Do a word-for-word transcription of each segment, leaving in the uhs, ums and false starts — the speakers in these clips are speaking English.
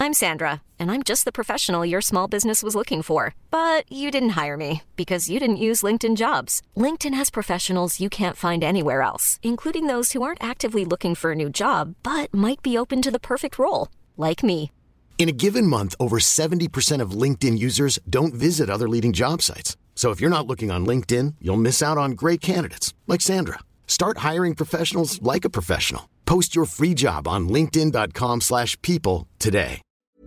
I'm Sandra, and I'm just the professional your small business was looking for. But you didn't hire me because you didn't use LinkedIn Jobs. LinkedIn has professionals you can't find anywhere else, including those who aren't actively looking for a new job, but might be open to the perfect role, like me. In a given month, over seventy percent of LinkedIn users don't visit other leading job sites. So if you're not looking on LinkedIn, you'll miss out on great candidates like Sandra. Start hiring professionals like a professional. Post your free job on linkedin dot com slash people today.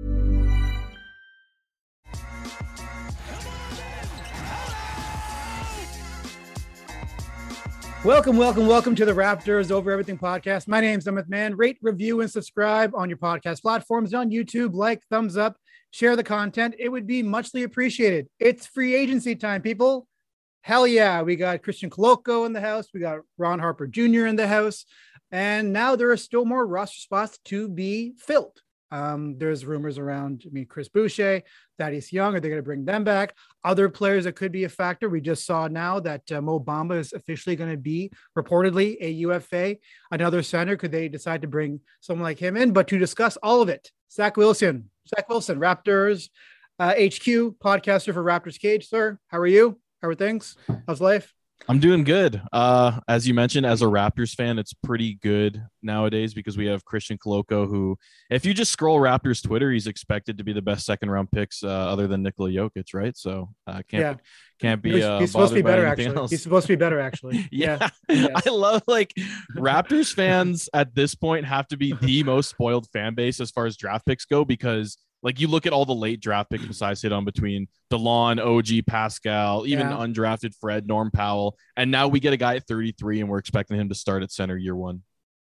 Welcome, welcome, welcome to the Raptors Over Everything podcast. My name's Emmett Mann. Rate, review, and subscribe on your podcast platforms on YouTube. Like, thumbs up, share the content. It would be muchly appreciated. It's free agency time, people. Hell yeah. We got Christian Koloko in the house. We got Ron Harper Junior in the house. And now there are still more roster spots to be filled. Um, there's rumors around, I mean, Chris Boucher, Thaddeus Young, are they going to bring them back? Other players that could be a factor. We just saw now that uh, Mo Bamba is officially going to be reportedly a U F A. Another center, could they decide to bring someone like him in? But to discuss all of it, Zach Wilson, Zach Wilson, Raptors uh, H Q, podcaster for Raptors Cage. Sir, how are you? How are things? How's life? I'm doing good. Uh, as you mentioned, as a Raptors fan, it's pretty good nowadays because we have Christian Koloko, who, if you just scroll Raptors Twitter, he's expected to be the best second round picks uh, other than Nikola Jokic, right? So uh, can't yeah. can't be. Uh, he's supposed to be better, actually. Else. He's supposed to be better, actually. yeah, yeah. Yes. I love like Raptors fans at this point have to be the most spoiled fan base as far as draft picks go, because like you look at all the late draft picks besides hit on between DeLon, O G, Pascal, even yeah. undrafted Fred, Norm Powell. And now we get a guy at thirty-three and we're expecting him to start at center year one.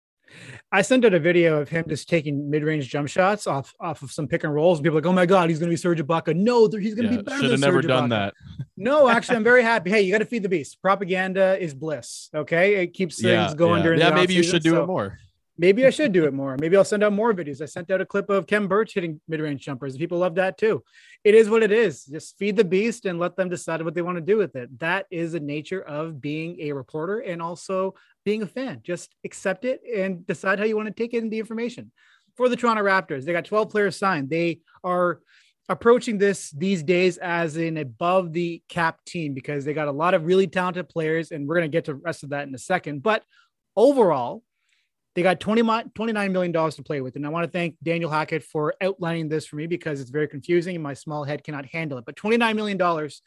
I sent out a video of him just taking mid-range jump shots off, off of some pick and rolls. And people are like, oh my God, he's going to be Serge Ibaka. No, he's going to yeah, be better should than have never Serge done Ibaka. that. No, actually, I'm very happy. Hey, you got to feed the beast. Propaganda is bliss. Okay. It keeps things yeah, going yeah. during yeah, the maybe you off-season, should do so it more. Maybe I should do it more. Maybe I'll send out more videos. I sent out a clip of Kem Birch hitting mid-range jumpers. People love that too. It is what it is. Just feed the beast and let them decide what they want to do with it. That is the nature of being a reporter and also being a fan. Just accept it and decide how you want to take in the information. For the Toronto Raptors, they got twelve players signed. They are approaching this these days as an above the cap team because they got a lot of really talented players, and we're going to get to the rest of that in a second. But overall, they got twenty-nine million dollars to play with. And I want to thank Daniel Hackett for outlining this for me because it's very confusing and my small head cannot handle it. But twenty-nine million dollars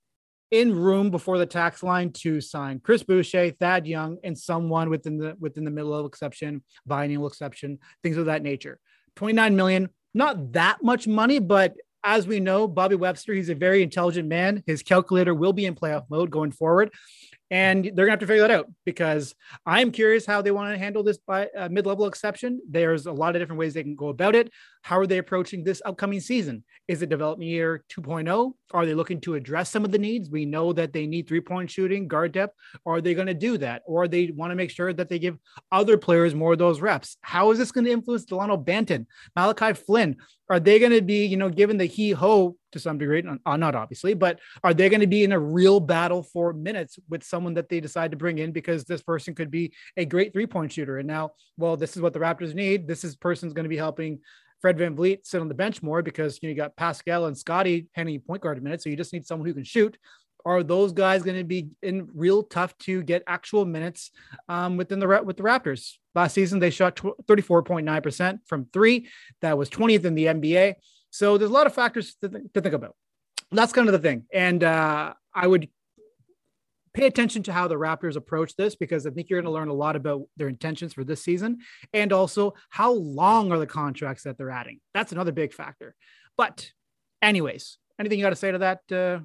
in room before the tax line to sign Chris Boucher, Thad Young, and someone within the within the middle level exception, biennial exception, things of that nature. twenty-nine million dollars, not that much money, but as we know, Bobby Webster, he's a very intelligent man. His calculator will be in playoff mode going forward. And they're going to have to figure that out because I'm curious how they want to handle this by uh, mid-level exception. There's a lot of different ways they can go about it. How are they approaching this upcoming season? Is it development year two point oh? Are they looking to address some of the needs? We know that they need three-point shooting, guard depth. Are they going to do that? Or they want to make sure that they give other players more of those reps? How is this going to influence Delano Banton, Malachi Flynn? Are they going to be, you know, given the he-ho to some degree, not, not obviously, but are they going to be in a real battle for minutes with someone that they decide to bring in because this person could be a great three-point shooter? And now, well, this is what the Raptors need. This is person's going to be helping Fred VanVleet sit on the bench more because, you know, you got Pascal and Scotty handing point guard minutes. So you just need someone who can shoot. Are those guys going to be in real tough to get actual minutes um, within the with the Raptors? Last season, they shot thirty-four point nine percent from three. That was twentieth in the N B A. So there's a lot of factors to, th- to think about. That's kind of the thing. And uh, I would pay attention to how the Raptors approach this because I think you're going to learn a lot about their intentions for this season and also how long are the contracts that they're adding. That's another big factor. But anyways, anything you got to say to that, uh,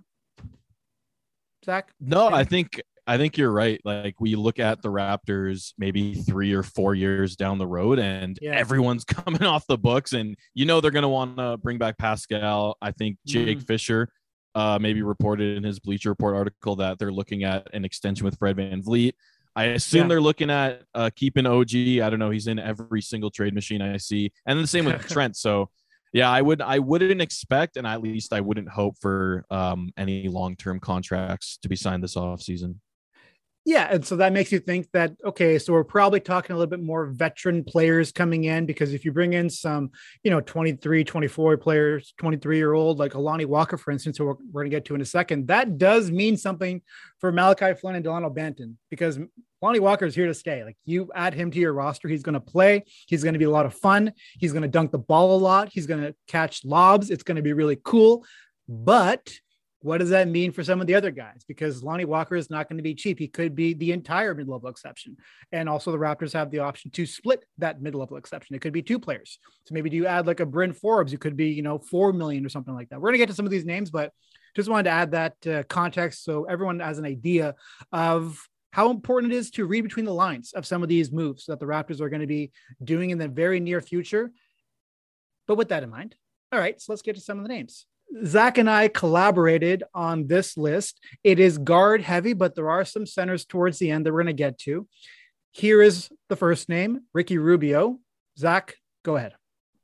Zach? No, I think I think you're right. Like we look at the Raptors maybe three or four years down the road and yeah. everyone's coming off the books and, you know, they're going to want to bring back Pascal. I think Jake mm. Fisher uh, maybe reported in his Bleacher Report article that they're looking at an extension with Fred VanVleet. I assume yeah. they're looking at uh, keeping O G. I don't know. He's in every single trade machine I see. And then the same with Trent. So yeah, I would, I wouldn't expect, and at least I wouldn't hope for um, any long-term contracts to be signed this offseason. Yeah, and so that makes you think that, okay, so we're probably talking a little bit more veteran players coming in, because if you bring in some, you know, twenty-three, twenty-four players, twenty-three year old, like Alani Walker, for instance, who we're, we're going to get to in a second, that does mean something for Malachi Flynn and Delano Banton, because Lonnie Walker is here to stay. Like, you add him to your roster, he's going to play. He's going to be a lot of fun. He's going to dunk the ball a lot. He's going to catch lobs. It's going to be really cool. But what does that mean for some of the other guys? Because Lonnie Walker is not going to be cheap. He could be the entire mid-level exception. And also the Raptors have the option to split that mid-level exception. It could be two players. So maybe do you add like a Bryn Forbes, who could be, you know, four million or something like that. We're going to get to some of these names, but just wanted to add that uh, context so everyone has an idea of how important it is to read between the lines of some of these moves that the Raptors are going to be doing in the very near future. But with that in mind, all right, so let's get to some of the names. Zach and I collaborated on this list. It is guard heavy, but there are some centers towards the end that we're going to get to. Here is the first name, Ricky Rubio. Zach, go ahead.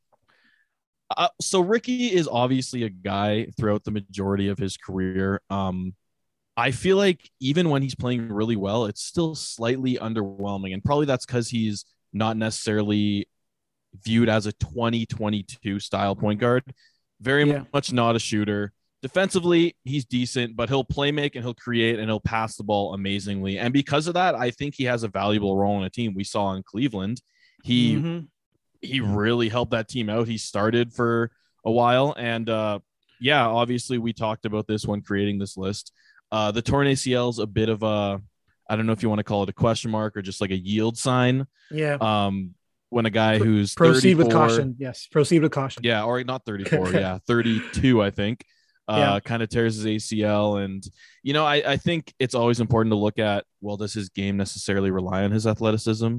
Uh, so Ricky is obviously a guy throughout the majority of his career. Um, I feel like even when he's playing really well, it's still slightly underwhelming. And probably that's because he's not necessarily viewed as a twenty twenty-two style point guard. Very yeah. much not a shooter. Defensively, he's decent, but he'll play make and he'll create and he'll pass the ball amazingly. And because of that, I think he has a valuable role in a team. We saw in Cleveland, he mm-hmm. he really helped that team out. He started for a while. And uh, yeah, obviously we talked about this when creating this list. Uh, the torn A C L is a bit of a, I don't know if you want to call it a question mark or just like a yield sign. Yeah. Um, when a guy who's proceed with caution. Yes. Proceed with caution. Yeah. Or not thirty-four. yeah. thirty-two, I think, uh, yeah. kind of tears his A C L. And, you know, I, I think it's always important to look at, well, does his game necessarily rely on his athleticism?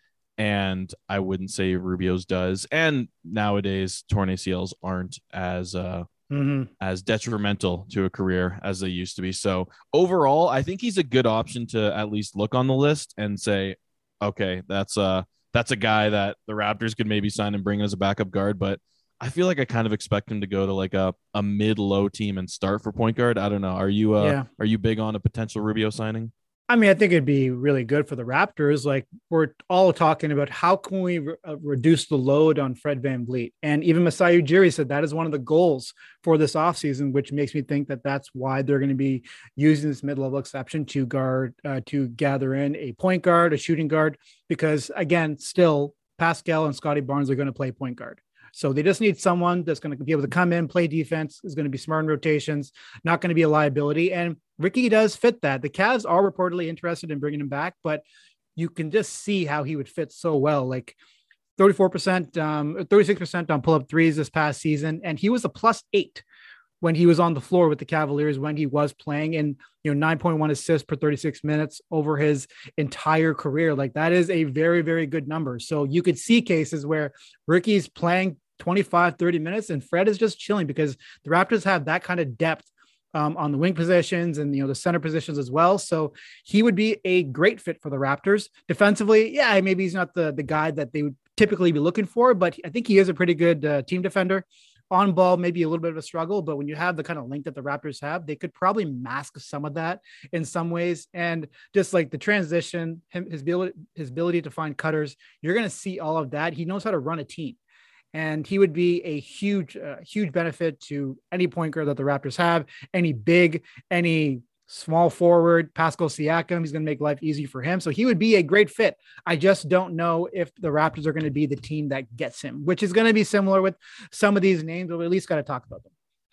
And I wouldn't say Rubio's does. And nowadays torn A C Ls aren't as, uh, mm-hmm. as detrimental to a career as they used to be. So overall, I think he's a good option to at least look on the list and say, okay, that's uh that's a guy that the Raptors could maybe sign and bring as a backup guard. But I feel like I kind of expect him to go to like a, a mid-low team and start for point guard. I don't know. Are you, uh, yeah. are you big on a potential Rubio signing? I mean, I think it'd be really good for the Raptors. Like, we're all talking about how can we re- uh, reduce the load on Fred VanVleet. And even Masai Ujiri said that is one of the goals for this offseason, which makes me think that that's why they're going to be using this mid-level exception to guard, uh, to gather in a point guard, a shooting guard, because again, still Pascal and Scotty Barnes are going to play point guard. So they just need someone that's going to be able to come in, play defense, is going to be smart in rotations, not going to be a liability. And Ricky does fit that. The Cavs are reportedly interested in bringing him back, but you can just see how he would fit so well. Like thirty-four percent, um, thirty-six percent on pull-up threes this past season. And he was a plus eight when he was on the floor with the Cavaliers, when he was playing, and, you know, nine point one assists per thirty-six minutes over his entire career. Like, that is a very, very good number. So you could see cases where Ricky's playing twenty-five, thirty minutes and Fred is just chilling, because the Raptors have that kind of depth um, on the wing positions and, you know, the center positions as well. So he would be a great fit for the Raptors defensively. Yeah, maybe he's not the, the guy that they would typically be looking for, but I think he is a pretty good uh, team defender. On ball, maybe a little bit of a struggle, but when you have the kind of length that the Raptors have, they could probably mask some of that in some ways. And just like the transition, him, his ability, his ability to find cutters, you're going to see all of that. He knows how to run a team. And he would be a huge, uh, huge benefit to any point guard that the Raptors have, any big, any small forward, Pascal Siakam. He's going to make life easy for him. So he would be a great fit. I just don't know if the Raptors are going to be the team that gets him, which is going to be similar with some of these names, but we at least got to talk about them.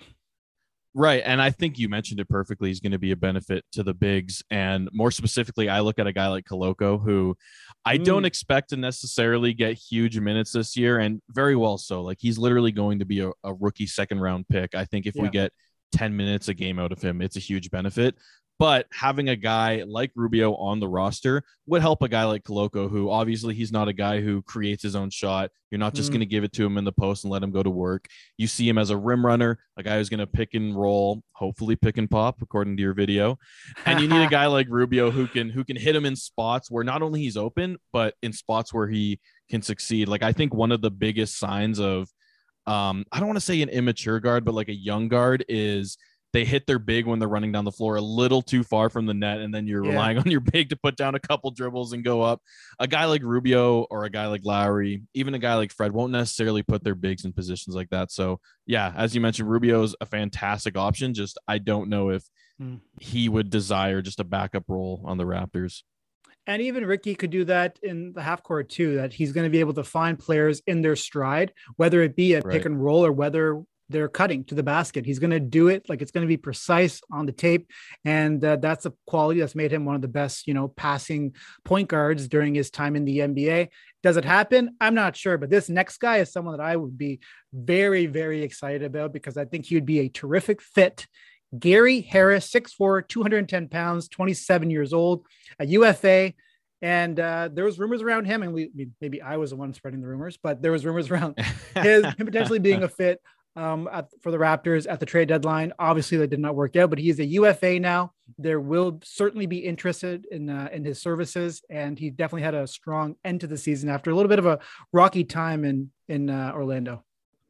Right. And I think you mentioned it perfectly. He's going to be a benefit to the bigs. And more specifically, I look at a guy like Koloko, who I mm. don't expect to necessarily get huge minutes this year, and very well so. Like, he's literally going to be a, a rookie second round pick. I think if yeah. we get ten minutes a game out of him, it's a huge benefit. But having a guy like Rubio on the roster would help a guy like Koloko, who obviously he's not a guy who creates his own shot. You're not just mm. going to give it to him in the post and let him go to work. You see him as a rim runner, a guy who's going to pick and roll, hopefully pick and pop, according to your video. And you need a guy like Rubio who can who can hit him in spots where not only he's open, but in spots where he can succeed. Like, I think one of the biggest signs of, um, I don't want to say an immature guard, but like a young guard is they hit their big when they're running down the floor a little too far from the net, and then you're Yeah. relying on your big to put down a couple dribbles and go up. A guy like Rubio or a guy like Lowry, even a guy like Fred, won't necessarily put their bigs in positions like that. So yeah, as you mentioned, Rubio's a fantastic option. Just I don't know if Hmm. he would desire just a backup role on the Raptors. And even Ricky could do that in the half court too, that he's going to be able to find players in their stride, whether it be a Right. pick and roll or whether they're cutting to the basket. He's going to do it like it's going to be precise on the tape. And uh, that's a quality that's made him one of the best, you know, passing point guards during his time in the N B A. Does it happen? I'm not sure, but this next guy is someone that I would be very, very excited about because I think he would be a terrific fit. Gary Harris, six foot four, two hundred ten pounds, twenty-seven years old, a U F A. And uh, there was rumors around him, and we maybe I was the one spreading the rumors, but there was rumors around his him potentially being a fit um, at, for the Raptors at the trade deadline. Obviously, that did not work out, but he is a U F A now. There will certainly be interested in uh, in his services, and he definitely had a strong end to the season after a little bit of a rocky time in in uh, Orlando.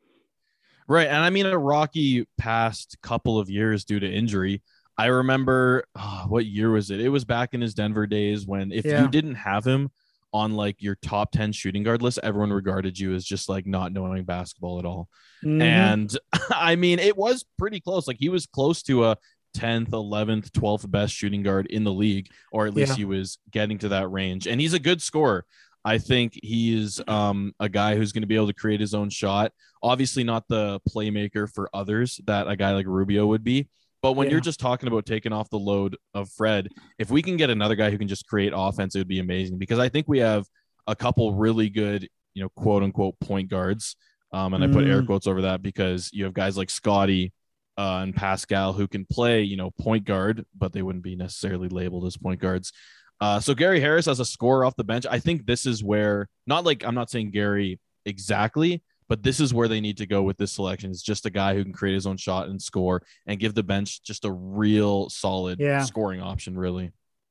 Right. And I mean, a rocky past couple of years due to injury. I remember oh, what year was it? It was back in his Denver days when if Yeah. you didn't have him on like your top ten shooting guard list, everyone regarded you as just like not knowing basketball at all. Mhm. And I mean, it was pretty close. Like he was close to a tenth, eleventh, twelfth best shooting guard in the league, or at least Yeah. he was getting to that range. And he's a good scorer. I think he's um, a guy who's going to be able to create his own shot. Obviously not the playmaker for others that a guy like Rubio would be. But when Yeah. you're just talking about taking off the load of Fred, if we can get another guy who can just create offense, it would be amazing, because I think we have a couple really good, you know, quote unquote point guards. Um, and I put air Mm. quotes over that because you have guys like Scotty uh, and Pascal who can play, you know, point guard, but they wouldn't be necessarily labeled as point guards. Uh, so Gary Harris as a scorer off the bench, I think this is where, not like, I'm not saying Gary exactly, but this is where they need to go with this selection. It's just a guy who can create his own shot and score and give the bench just a real solid Yeah. scoring option, really.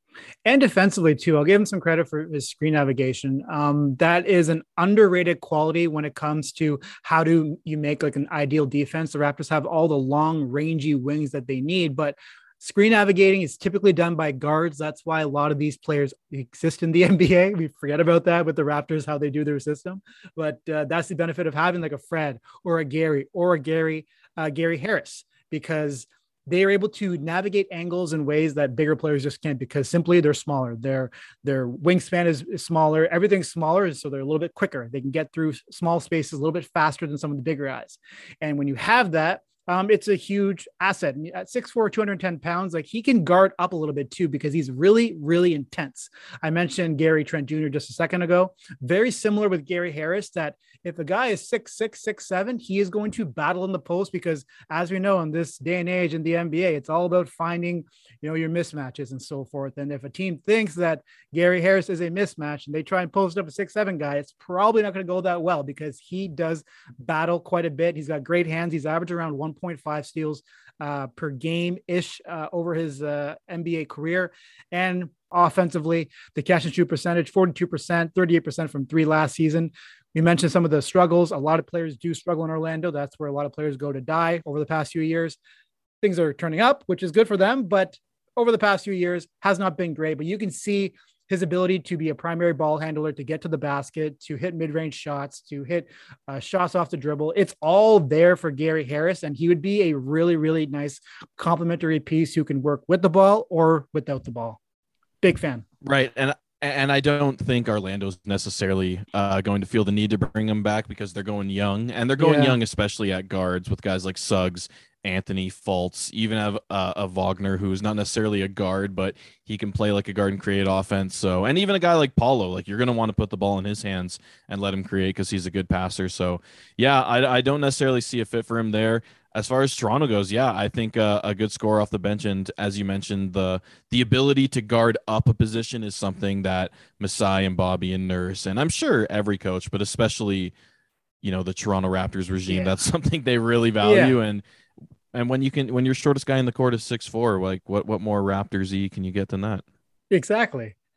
And defensively too, I'll give him some credit for his screen navigation. Um, that is an underrated quality when it comes to how do you make like an ideal defense. The Raptors have all the long, rangy wings that they need, but screen navigating is typically done by guards. That's why a lot of these players exist in the N B A. We forget about that with the Raptors, how they do their system. But uh, that's the benefit of having like a Fred or a Gary or a Gary, uh, Gary Harris, because they are able to navigate angles in ways that bigger players just can't, because simply they're smaller. Their their wingspan is, is smaller. Everything's smaller, so they're a little bit quicker. They can get through small spaces a little bit faster than some of the bigger guys. And when you have that, Um, it's a huge asset. And at six foot four, two hundred ten pounds, like he can guard up a little bit too, because he's really, really intense. I mentioned Gary Trent Junior just a second ago. Very similar with Gary Harris, that if a guy is six six, six seven, he is going to battle in the post, because as we know, in this day and age in the N B A, it's all about finding, you know, your mismatches and so forth. And if a team thinks that Gary Harris is a mismatch and they try and post up a six seven guy, it's probably not going to go that well, because he does battle quite a bit. He's got great hands. He's averaged around one point five steals uh, per game ish uh, over his uh, N B A career. And offensively, the catch and shoot percentage, forty-two percent, thirty-eight percent from three last season. We mentioned some of the struggles. A lot of players do struggle in Orlando. That's where a lot of players go to die over the past few years. Things are turning up, which is good for them, but over the past few years has not been great. But you can see his ability to be a primary ball handler, to get to the basket, to hit mid-range shots, to hit uh, shots off the dribble. It's all there for Gary Harris, and he would be a really, really nice complementary piece who can work with the ball or without the ball. Big fan. Right. And and I don't think Orlando's necessarily uh, going to feel the need to bring him back, because they're going young, and they're going Yeah. young, especially at guards, with guys like Suggs, Anthony, Fultz, even have uh, a Wagner, who's not necessarily a guard, but he can play like a guard and create offense. So, and even a guy like Paulo, like you're going to want to put the ball in his hands and let him create, because he's a good passer. So yeah, I, I don't necessarily see a fit for him there. As far as Toronto goes, yeah, I think uh, a good score off the bench, and as you mentioned, the the ability to guard up a position is something that Masai and Bobby and Nurse, and I'm sure every coach, but especially, you know, the Toronto Raptors regime, Yeah. that's something they really value. Yeah. And and when you can, when your shortest guy in the court is six four, like what what more Raptors-y can you get than that? Exactly.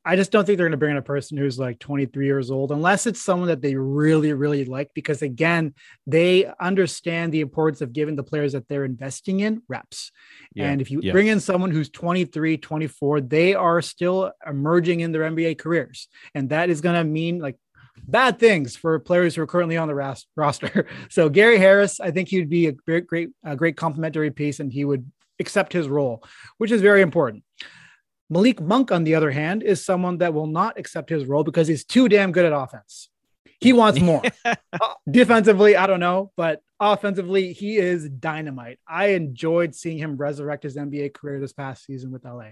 I just don't think they're going to bring in a person who's like twenty-three years old, unless it's someone that they really, really like, because again, they understand the importance of giving the players that they're investing in reps. Yeah, and if you yeah. bring in someone who's twenty-three, twenty-four, they are still emerging in their N B A careers. And that is going to mean like bad things for players who are currently on the ras- roster. So Gary Harris, I think he'd be a great, great, a great complementary piece, and he would accept his role, which is very important. Malik Monk, on the other hand, is someone that will not accept his role because he's too damn good at offense. He wants more. uh, defensively, I don't know, but offensively, he is dynamite. I enjoyed seeing him resurrect his N B A career this past season with L A.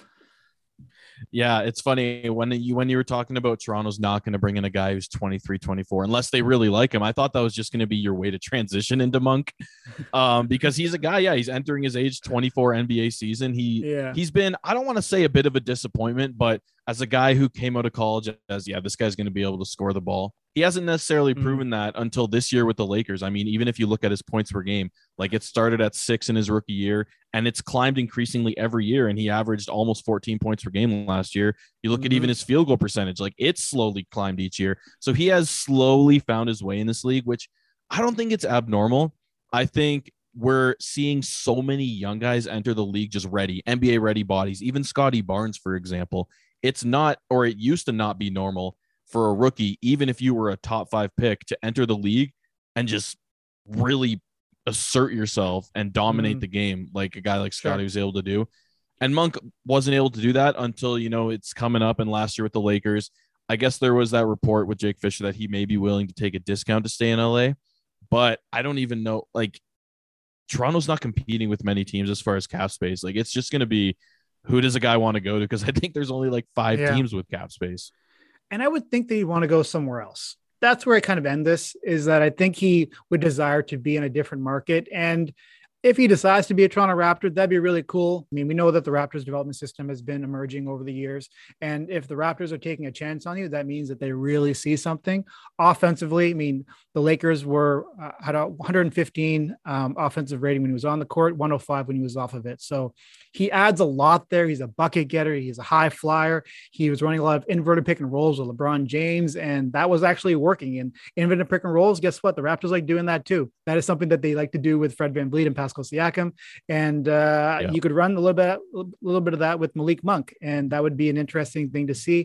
Yeah, it's funny when you when you were talking about Toronto's not going to bring in a guy who's twenty-three, twenty-four unless they really like him. I thought that was just going to be your way to transition into Monk, um, because he's a guy. Yeah, he's entering his age twenty-four N B A season. He yeah. he's been, I don't want to say a bit of a disappointment, but as a guy who came out of college as yeah, this guy's going to be able to score the ball. He hasn't necessarily mm-hmm. proven that until this year with the Lakers. I mean, even if you look at his points per game, like it started at six in his rookie year and it's climbed increasingly every year. And he averaged almost fourteen points per game last year. You look mm-hmm. at even his field goal percentage, like it's slowly climbed each year. So he has slowly found his way in this league, which I don't think it's abnormal. I think we're seeing so many young guys enter the league just ready, N B A ready bodies, even Scotty Barnes, for example. It's not, or it used to not be normal for a rookie, even if you were a top five pick, to enter the league and just really assert yourself and dominate mm-hmm. the game like a guy like Scotty sure. was able to do. And Monk wasn't able to do that until, you know, it's coming up. And last year with the Lakers, I guess there was that report with Jake Fisher that he may be willing to take a discount to stay in L A. But I don't even know, like, Toronto's not competing with many teams as far as cap space. Like, it's just going to be, who does a guy want to go to? Because I think there's only like five yeah. teams with cap space. And I would think that he'd want to go somewhere else. That's where I kind of end this, is that I think he would desire to be in a different market. And if he decides to be a Toronto Raptor, that'd be really cool. I mean, we know that the Raptors development system has been emerging over the years. And if the Raptors are taking a chance on you, that means that they really see something offensively. I mean, the Lakers were uh, had a one hundred fifteen um, offensive rating when he was on the court, one oh five when he was off of it. So he adds a lot there. He's a bucket getter. He's a high flyer. He was running a lot of inverted pick and rolls with LeBron James, and that was actually working. And inverted pick and rolls, guess what? The Raptors like doing that too. That is something that they like to do with Fred VanVleet and Pascal Siakam. And uh, yeah. you could run a little bit, a little bit of that with Malik Monk, and that would be an interesting thing to see.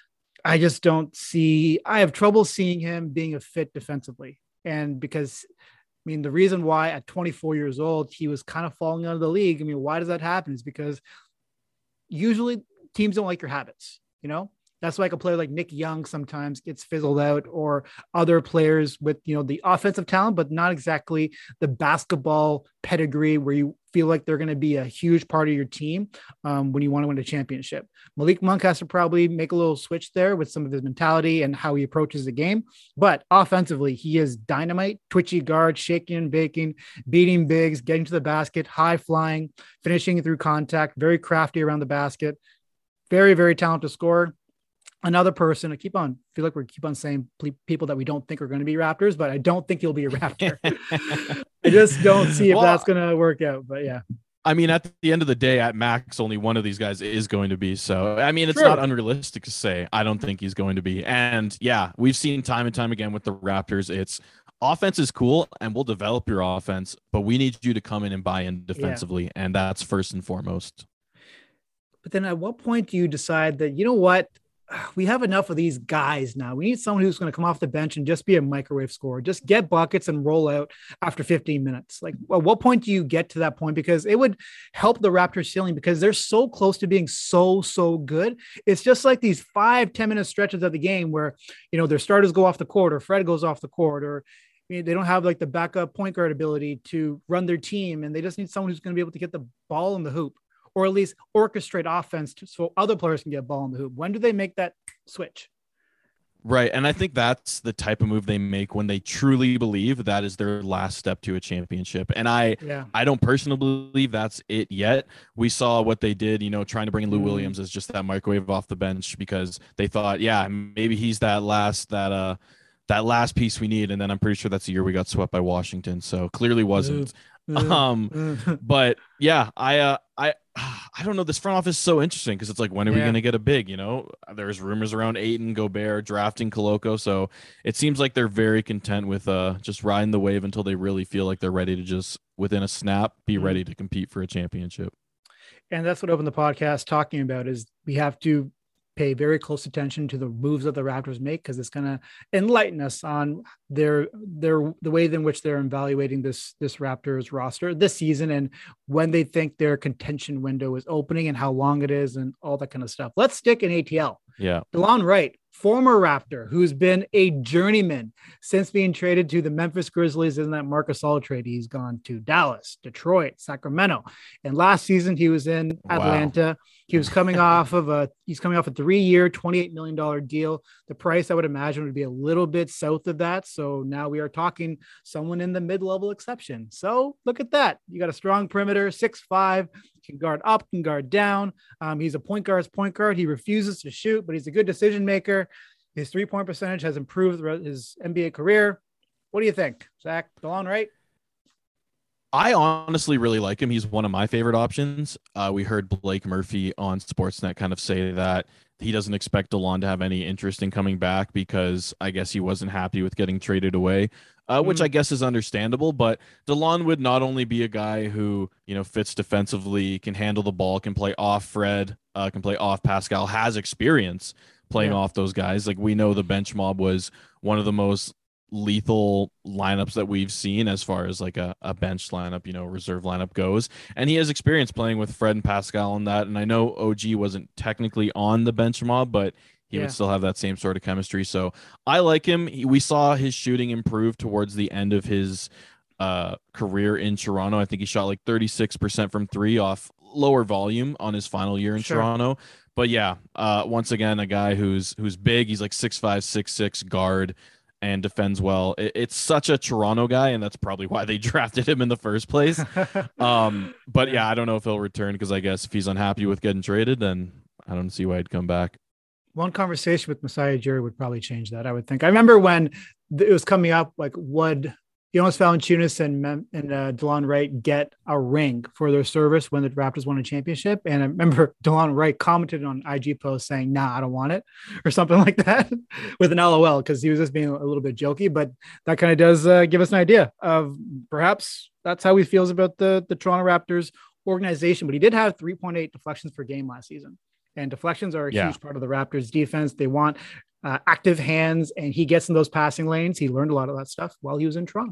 I just don't see, I have trouble seeing him being a fit defensively. And because, I mean, the reason why at twenty-four years old, he was kind of falling out of the league. I mean, why does that happen? Is because usually teams don't like your habits, you know? That's why like a player like Nick Young sometimes gets fizzled out, or other players with, you know, the offensive talent, but not exactly the basketball pedigree where you feel like they're going to be a huge part of your team um, when you want to win a championship. Malik Monk has to probably make a little switch there with some of his mentality and how he approaches the game. But offensively, he is dynamite, twitchy guard, shaking and baking, beating bigs, getting to the basket, high flying, finishing through contact, very crafty around the basket, very, very talented scorer. Another person, I keep on feel like we keep on saying people that we don't think are going to be Raptors, but I don't think he'll be a Raptor. I just don't see if well, that's going to work out. But yeah, I mean, at the end of the day, at max, only one of these guys is going to be. So, I mean, it's True. not unrealistic to say I don't think he's going to be. And yeah, we've seen time and time again with the Raptors. It's offense is cool and we'll develop your offense, but we need you to come in and buy in defensively. Yeah. And that's first and foremost. But then at what point do you decide that, you know what? We have enough of these guys now. We need someone who's going to come off the bench and just be a microwave scorer, just get buckets and roll out after fifteen minutes. Like, at what point do you get to that point? Because it would help the Raptors ceiling, because they're so close to being so, so good. It's just like these five, ten minute stretches of the game where, you know, their starters go off the court, or Fred goes off the court, or I mean, they don't have like the backup point guard ability to run their team. And they just need someone who's going to be able to get the ball in the hoop, or at least orchestrate offense to, so other players can get ball in the hoop. When do they make that switch? Right. And I think that's the type of move they make when they truly believe that is their last step to a championship. And I, yeah. I don't personally believe that's it yet. We saw what they did, you know, trying to bring in Lou mm. Williams as just that microwave off the bench, because they thought, yeah, maybe he's that last, that, uh, that last piece we need. And then I'm pretty sure that's the year we got swept by Washington. So clearly wasn't. Ooh. Um, but yeah, I, uh, I, I don't know. This front office is so interesting because it's like, when are we Yeah. going to get a big? You know, there's rumors around Ayton, Gobert drafting Koloko, so it seems like they're very content with uh just riding the wave until they really feel like they're ready to just within a snap be Mhm. ready to compete for a championship. And that's what Open the Podcast talking about is we have to pay very close attention to the moves that the Raptors make, because it's going to enlighten us on their their the way in which they're evaluating this this Raptors roster this season, and when they think their contention window is opening and how long it is and all that kind of stuff. Let's stick in A T L. Yeah. DeLon Wright, former Raptor, who's been a journeyman since being traded to the Memphis Grizzlies in that Marc Gasol trade. He's gone to Dallas, Detroit, Sacramento. And last season he was in Atlanta. Wow. He was coming off of a, he's coming off a three-year, twenty-eight million dollars deal. The price I would imagine would be a little bit south of that. So now we are talking someone in the mid-level exception. So look at that. You got a strong perimeter, six five, can guard up, can guard down. Um, he's a point guard's point guard. He refuses to shoot, but he's a good decision maker. His three-point percentage has improved throughout his N B A career. What do you think, Zach? DeLon Wright? I honestly really like him. He's one of my favorite options. Uh, we heard Blake Murphy on Sportsnet kind of say that he doesn't expect DeLon to have any interest in coming back because I guess he wasn't happy with getting traded away, uh, which mm. I guess is understandable. But DeLon would not only be a guy who, you know, fits defensively, can handle the ball, can play off Fred, uh, can play off Pascal, has experience playing yeah. off those guys. Like, we know the bench mob was one of the most lethal lineups that we've seen as far as like a, a bench lineup, you know, reserve lineup goes. And he has experience playing with Fred and Pascal on that. And I know O G wasn't technically on the bench mob, but he yeah. would still have that same sort of chemistry. So I like him. He, we saw his shooting improve towards the end of his uh, career in Toronto. I think he shot like thirty-six percent from three off lower volume on his final year in sure. Toronto. But yeah, uh, once again, a guy who's who's big. He's like six five, six six guard and defends well. It, it's such a Toronto guy, and that's probably why they drafted him in the first place. Um, but yeah, I don't know if he'll return because I guess if he's unhappy with getting traded, then I don't see why he'd come back. One conversation with Masai Ujiri would probably change that, I would think. I remember when it was coming up, like, would Jonas Valanciunas and Mem- and uh, DeLon Wright get a ring for their service when the Raptors won a championship? And I remember DeLon Wright commented on I G post saying, "Nah, I don't want it," or something like that, with an L O L, because he was just being a little bit jokey. But that kind of does uh, give us an idea of perhaps that's how he feels about the the Toronto Raptors organization. But he did have three point eight deflections per game last season, and deflections are a yeah. huge part of the Raptors defense. They want Uh, active hands, and he gets in those passing lanes. He learned a lot of that stuff while he was in Toronto.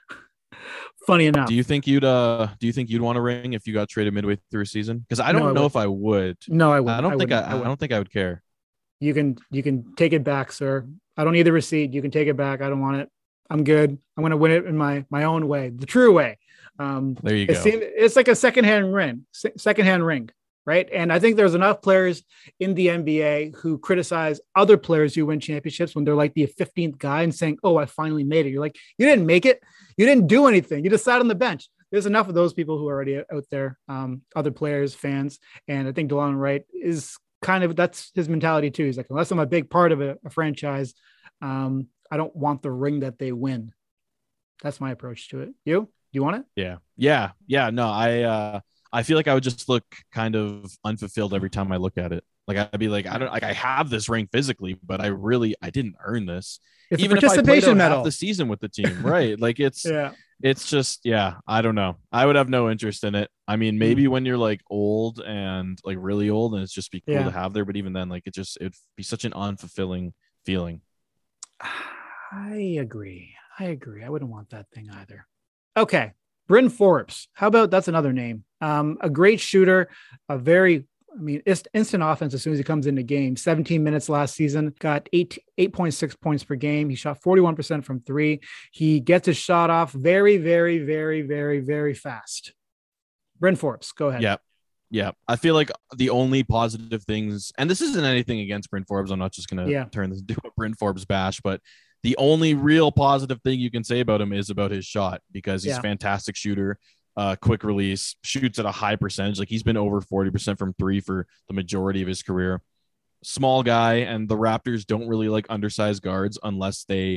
Funny enough. Do you think you'd uh do you think you'd want a ring if you got traded midway through a season? Because I don't no, I know would. if I would. No, I wouldn't. I don't I think I, I, I don't think I would care. You can you can take it back, sir. I don't need the receipt. You can take it back. I don't want it. I'm good. I'm going to win it in my my own way, the true way. Um, there you it go. Seemed, it's like a secondhand ring, secondhand ring. Right. And I think there's enough players in the N B A who criticize other players who win championships when they're like the fifteenth guy and saying, "Oh, I finally made it." You're like, you didn't make it. You didn't do anything. You just sat on the bench. There's enough of those people who are already out there, um, other players, fans. And I think DeLon Wright is kind of, that's his mentality too. He's like, unless I'm a big part of a, a franchise, um, I don't want the ring that they win. That's my approach to it. You, do you want it? Yeah. Yeah. Yeah. No, I, uh, I feel like I would just look kind of unfulfilled every time I look at it. Like, I'd be like, I don't like, I have this ring physically, but I really, I didn't earn this. It's even a participation if I medal half the season with the team, right? Like, it's, yeah, it's just, yeah, I don't know. I would have no interest in it. I mean, maybe mm-hmm. when you're like old and like really old, and it's just be cool yeah. to have there. But even then, like, it just, it'd be such an unfulfilling feeling. I agree. I agree. I wouldn't want that thing either. Okay. Bryn Forbes. How about, that's another name. Um, a great shooter, a very, I mean, ist- instant offense as soon as he comes into game. seventeen minutes last season, got eight, eight point six points per game. He shot forty-one percent from three. He gets his shot off very, very, very, very, very fast. Bryn Forbes, go ahead. Yeah. Yeah. I feel like the only positive things, and this isn't anything against Bryn Forbes. I'm not just going to yeah. turn this into a Bryn Forbes bash, but the only real positive thing you can say about him is about his shot, because he's yeah. a fantastic shooter, uh, quick release, shoots at a high percentage. Like, he's been over forty percent from three for the majority of his career. Small guy, and the Raptors don't really like undersized guards unless they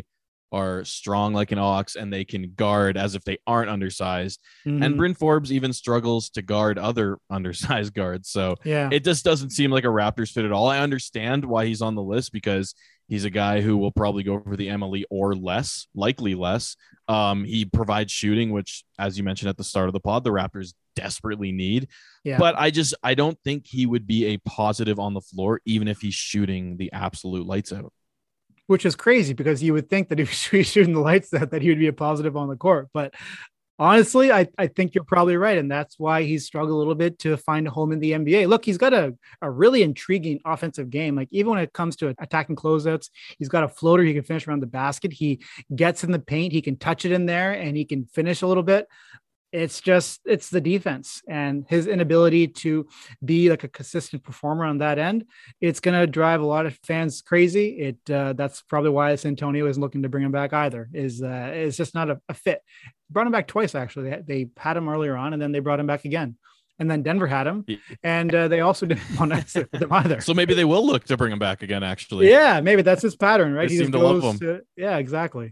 are strong like an ox and they can guard as if they aren't undersized. Mm-hmm. And Bryn Forbes even struggles to guard other undersized guards. So yeah, it just doesn't seem like a Raptors fit at all. I understand why he's on the list because he's a guy who will probably go for the M L E or less, likely less. Um, he provides shooting, which, as you mentioned at the start of the pod, the Raptors desperately need. yeah. But I just, I don't think he would be a positive on the floor, even if he's shooting the absolute lights out. Which is crazy because you would think that if he's shooting the lights out, that he would be a positive on the court. But honestly, I, I think you're probably right. And that's why he's struggled a little bit to find a home in the N B A. Look, he's got a, a really intriguing offensive game. Like even when it comes to attacking closeouts, he's got a floater. He can finish around the basket. He gets in the paint. He can touch it in there and he can finish a little bit. It's just, it's the defense and his inability to be like a consistent performer on that end. It's going to drive a lot of fans crazy. It uh, that's probably why San Antonio isn't looking to bring him back either. Is uh, it's just not a, a fit. Brought him back twice, actually. They, they had him earlier on and then they brought him back again. And then Denver had him and uh, they also didn't want to sit with him either. So maybe they will look to bring him back again, actually. Yeah, maybe that's his pattern, right? They he seem just to love goes him. to, yeah, exactly.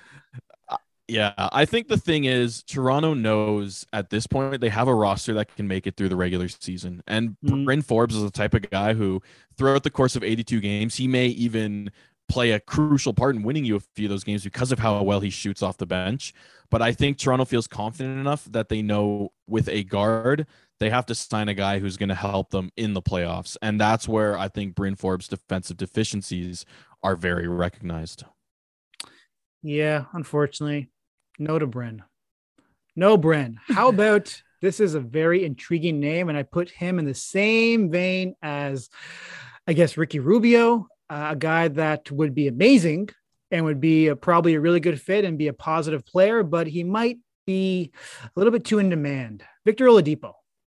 Yeah, I think the thing is Toronto knows at this point they have a roster that can make it through the regular season. And Mm. Bryn Forbes is the type of guy who throughout the course of eighty-two games, he may even play a crucial part in winning you a few of those games because of how well he shoots off the bench. But I think Toronto feels confident enough that they know with a guard, they have to sign a guy who's going to help them in the playoffs. And that's where I think Bryn Forbes' defensive deficiencies are very recognized. Yeah, unfortunately. No to Bryn. No, Bryn. How about this is a very intriguing name, and I put him in the same vein as, I guess, Ricky Rubio, uh, a guy that would be amazing and would be a, probably a really good fit and be a positive player, but he might be a little bit too in demand. Victor Oladipo.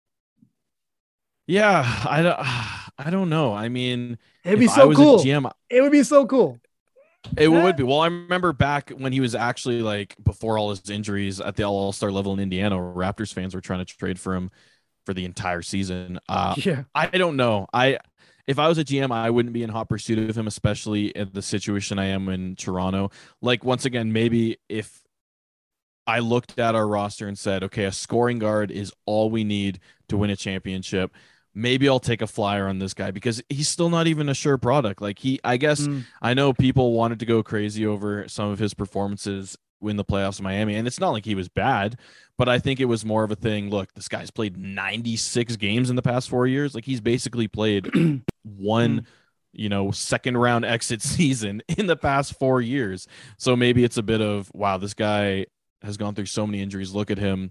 Yeah, I don't, I don't know. I mean, It'd be if so I was cool. a G M, It would be so cool. it would be. Well, I remember back when he was actually like before all his injuries at the All-Star level in Indiana, Raptors fans were trying to trade for him for the entire season. Uh, Yeah. I don't know. I if I was a G M, I wouldn't be in hot pursuit of him, especially in the situation I am in Toronto. Like once again, maybe if I looked at our roster and said, okay, a scoring guard is all we need to win a championship, maybe I'll take a flyer on this guy because he's still not even a sure product. Like he, I guess Mm. I know people wanted to go crazy over some of his performances in the playoffs in Miami, and it's not like he was bad, but I think it was more of a thing. Look, this guy's played ninety-six games in the past four years. Like he's basically played one, Mm. you know, second round exit season in the past four years. So maybe it's a bit of, wow, this guy has gone through so many injuries. Look at him.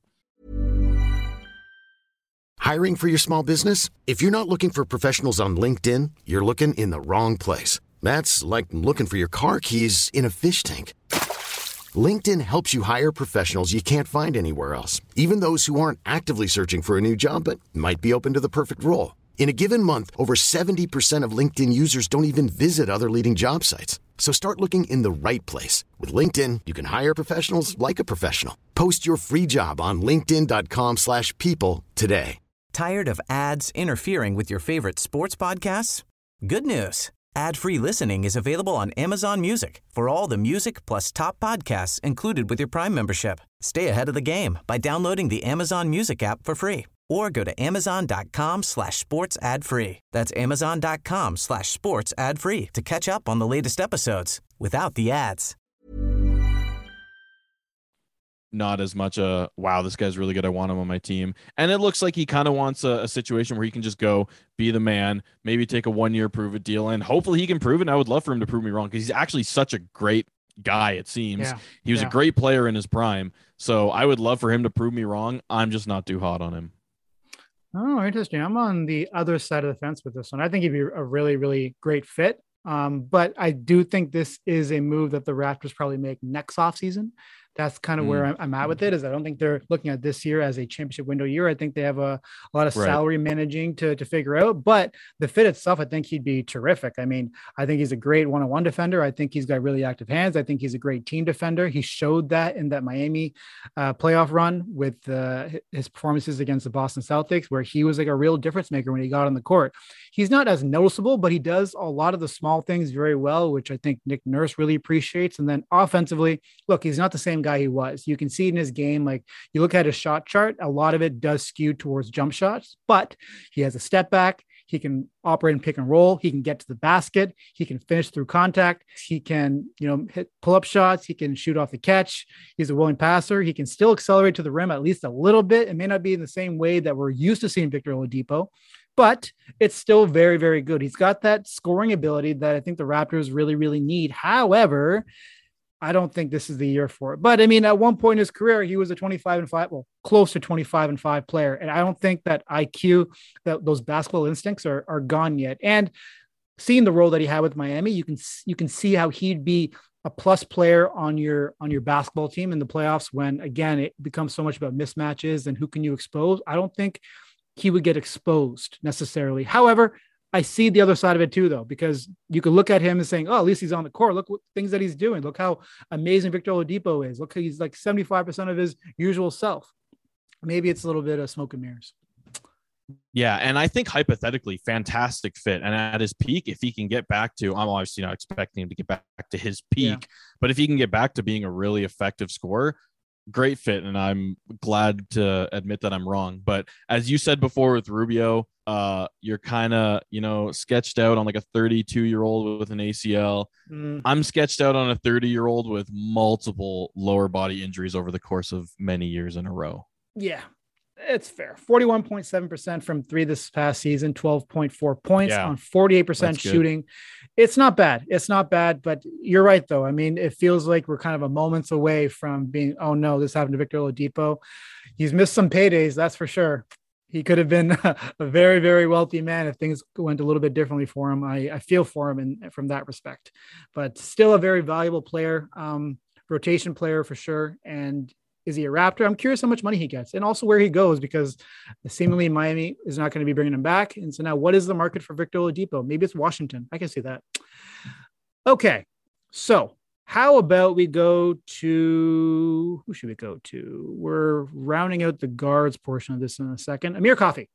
Hiring for your small business? If you're not looking for professionals on LinkedIn, you're looking in the wrong place. That's like looking for your car keys in a fish tank. LinkedIn helps you hire professionals you can't find anywhere else, even those who aren't actively searching for a new job but might be open to the perfect role. In a given month, over seventy percent of LinkedIn users don't even visit other leading job sites. So start looking in the right place. With LinkedIn, you can hire professionals like a professional. Post your free job on linkedin.com slash people today. Tired of ads interfering with your favorite sports podcasts? Good news. Ad-free listening is available on Amazon Music for all the music plus top podcasts included with your Prime membership. Stay ahead of the game by downloading the Amazon Music app for free or go to amazon.com slash sports ad free. That's amazon.com slash sports ad free to catch up on the latest episodes without the ads. Not as much a, wow, this guy's really good, I want him on my team. And it looks like he kind of wants a, a situation where he can just go be the man, maybe take a one-year prove-it deal, and hopefully he can prove it. And I would love for him to prove me wrong because he's actually such a great guy, it seems. Yeah. He was Yeah. a great player in his prime. So I would love for him to prove me wrong. I'm just not too hot on him. Oh, interesting. I'm on the other side of the fence with this one. I think he'd be a really, really great fit. Um, but I do think this is a move that the Raptors probably make next offseason. That's kind of Mm. where I'm, I'm at with it. Is I don't think they're looking at this year as a championship window year. I think they have a, a lot of Right. salary managing to, to figure out, but the fit itself, I think he'd be terrific. I mean, I think he's a great one-on-one defender. I think he's got really active hands. I think he's a great team defender. He showed that in that Miami uh, playoff run with uh, his performances against the Boston Celtics, where he was like a real difference maker when he got on the court. He's not as noticeable, but he does a lot of the small things very well, which I think Nick Nurse really appreciates. And then offensively, look, he's not the same guy he was. You can see in his game, like you look at his shot chart, a lot of it does skew towards jump shots, but he has a step back. He can operate and pick and roll. He can get to the basket. He can finish through contact. He can, you know, hit pull-up shots. He can shoot off the catch. He's a willing passer. He can still accelerate to the rim at least a little bit. It may not be in the same way that we're used to seeing Victor Oladipo, but it's still very, very good. He's got that scoring ability that I think the Raptors really, really need. However, I don't think this is the year for it. But I mean, at one point in his career, he was a twenty-five and five, well, close to twenty-five and five player. And I don't think that I Q, that those basketball instincts are, are gone yet. And seeing the role that he had with Miami, you can, you can see how he'd be a plus player on your, on your basketball team in the playoffs when, again, it becomes so much about mismatches and who can you expose. I don't think he would get exposed necessarily. However, I see the other side of it too, though, because you could look at him and saying, oh, at least he's on the court. Look what things that he's doing. Look how amazing Victor Oladipo is. Look, he's like seventy-five percent of his usual self. Maybe it's a little bit of smoke and mirrors. Yeah. And I think hypothetically, fantastic fit. And at his peak, if he can get back to, I'm obviously not expecting him to get back to his peak, yeah. but if he can get back to being a really effective scorer, great fit. And I'm glad to admit that I'm wrong. But as you said before with Rubio, uh, you're kind of, you know, sketched out on like a thirty-two year old with an A C L. Mm. I'm sketched out on a thirty year old with multiple lower body injuries over the course of many years in a row. Yeah, it's fair. forty-one point seven percent from three this past season, twelve point four points yeah. on forty-eight percent shooting. It's not bad. It's not bad, but you're right though. I mean, it feels like we're kind of a moments away from being, oh no, this happened to Victor Oladipo. He's missed some paydays. That's for sure. He could have been a very, very wealthy man if things went a little bit differently for him. I, I feel for him in, from that respect, but still a very valuable player, um, rotation player for sure. And is he a Raptor? I'm curious how much money he gets and also where he goes, because seemingly Miami is not going to be bringing him back. And so now what is the market for Victor Oladipo? Maybe it's Washington. I can see that. Okay. So how about we go to, who should we go to? We're rounding out the guards portion of this in a second. Amir Coffey.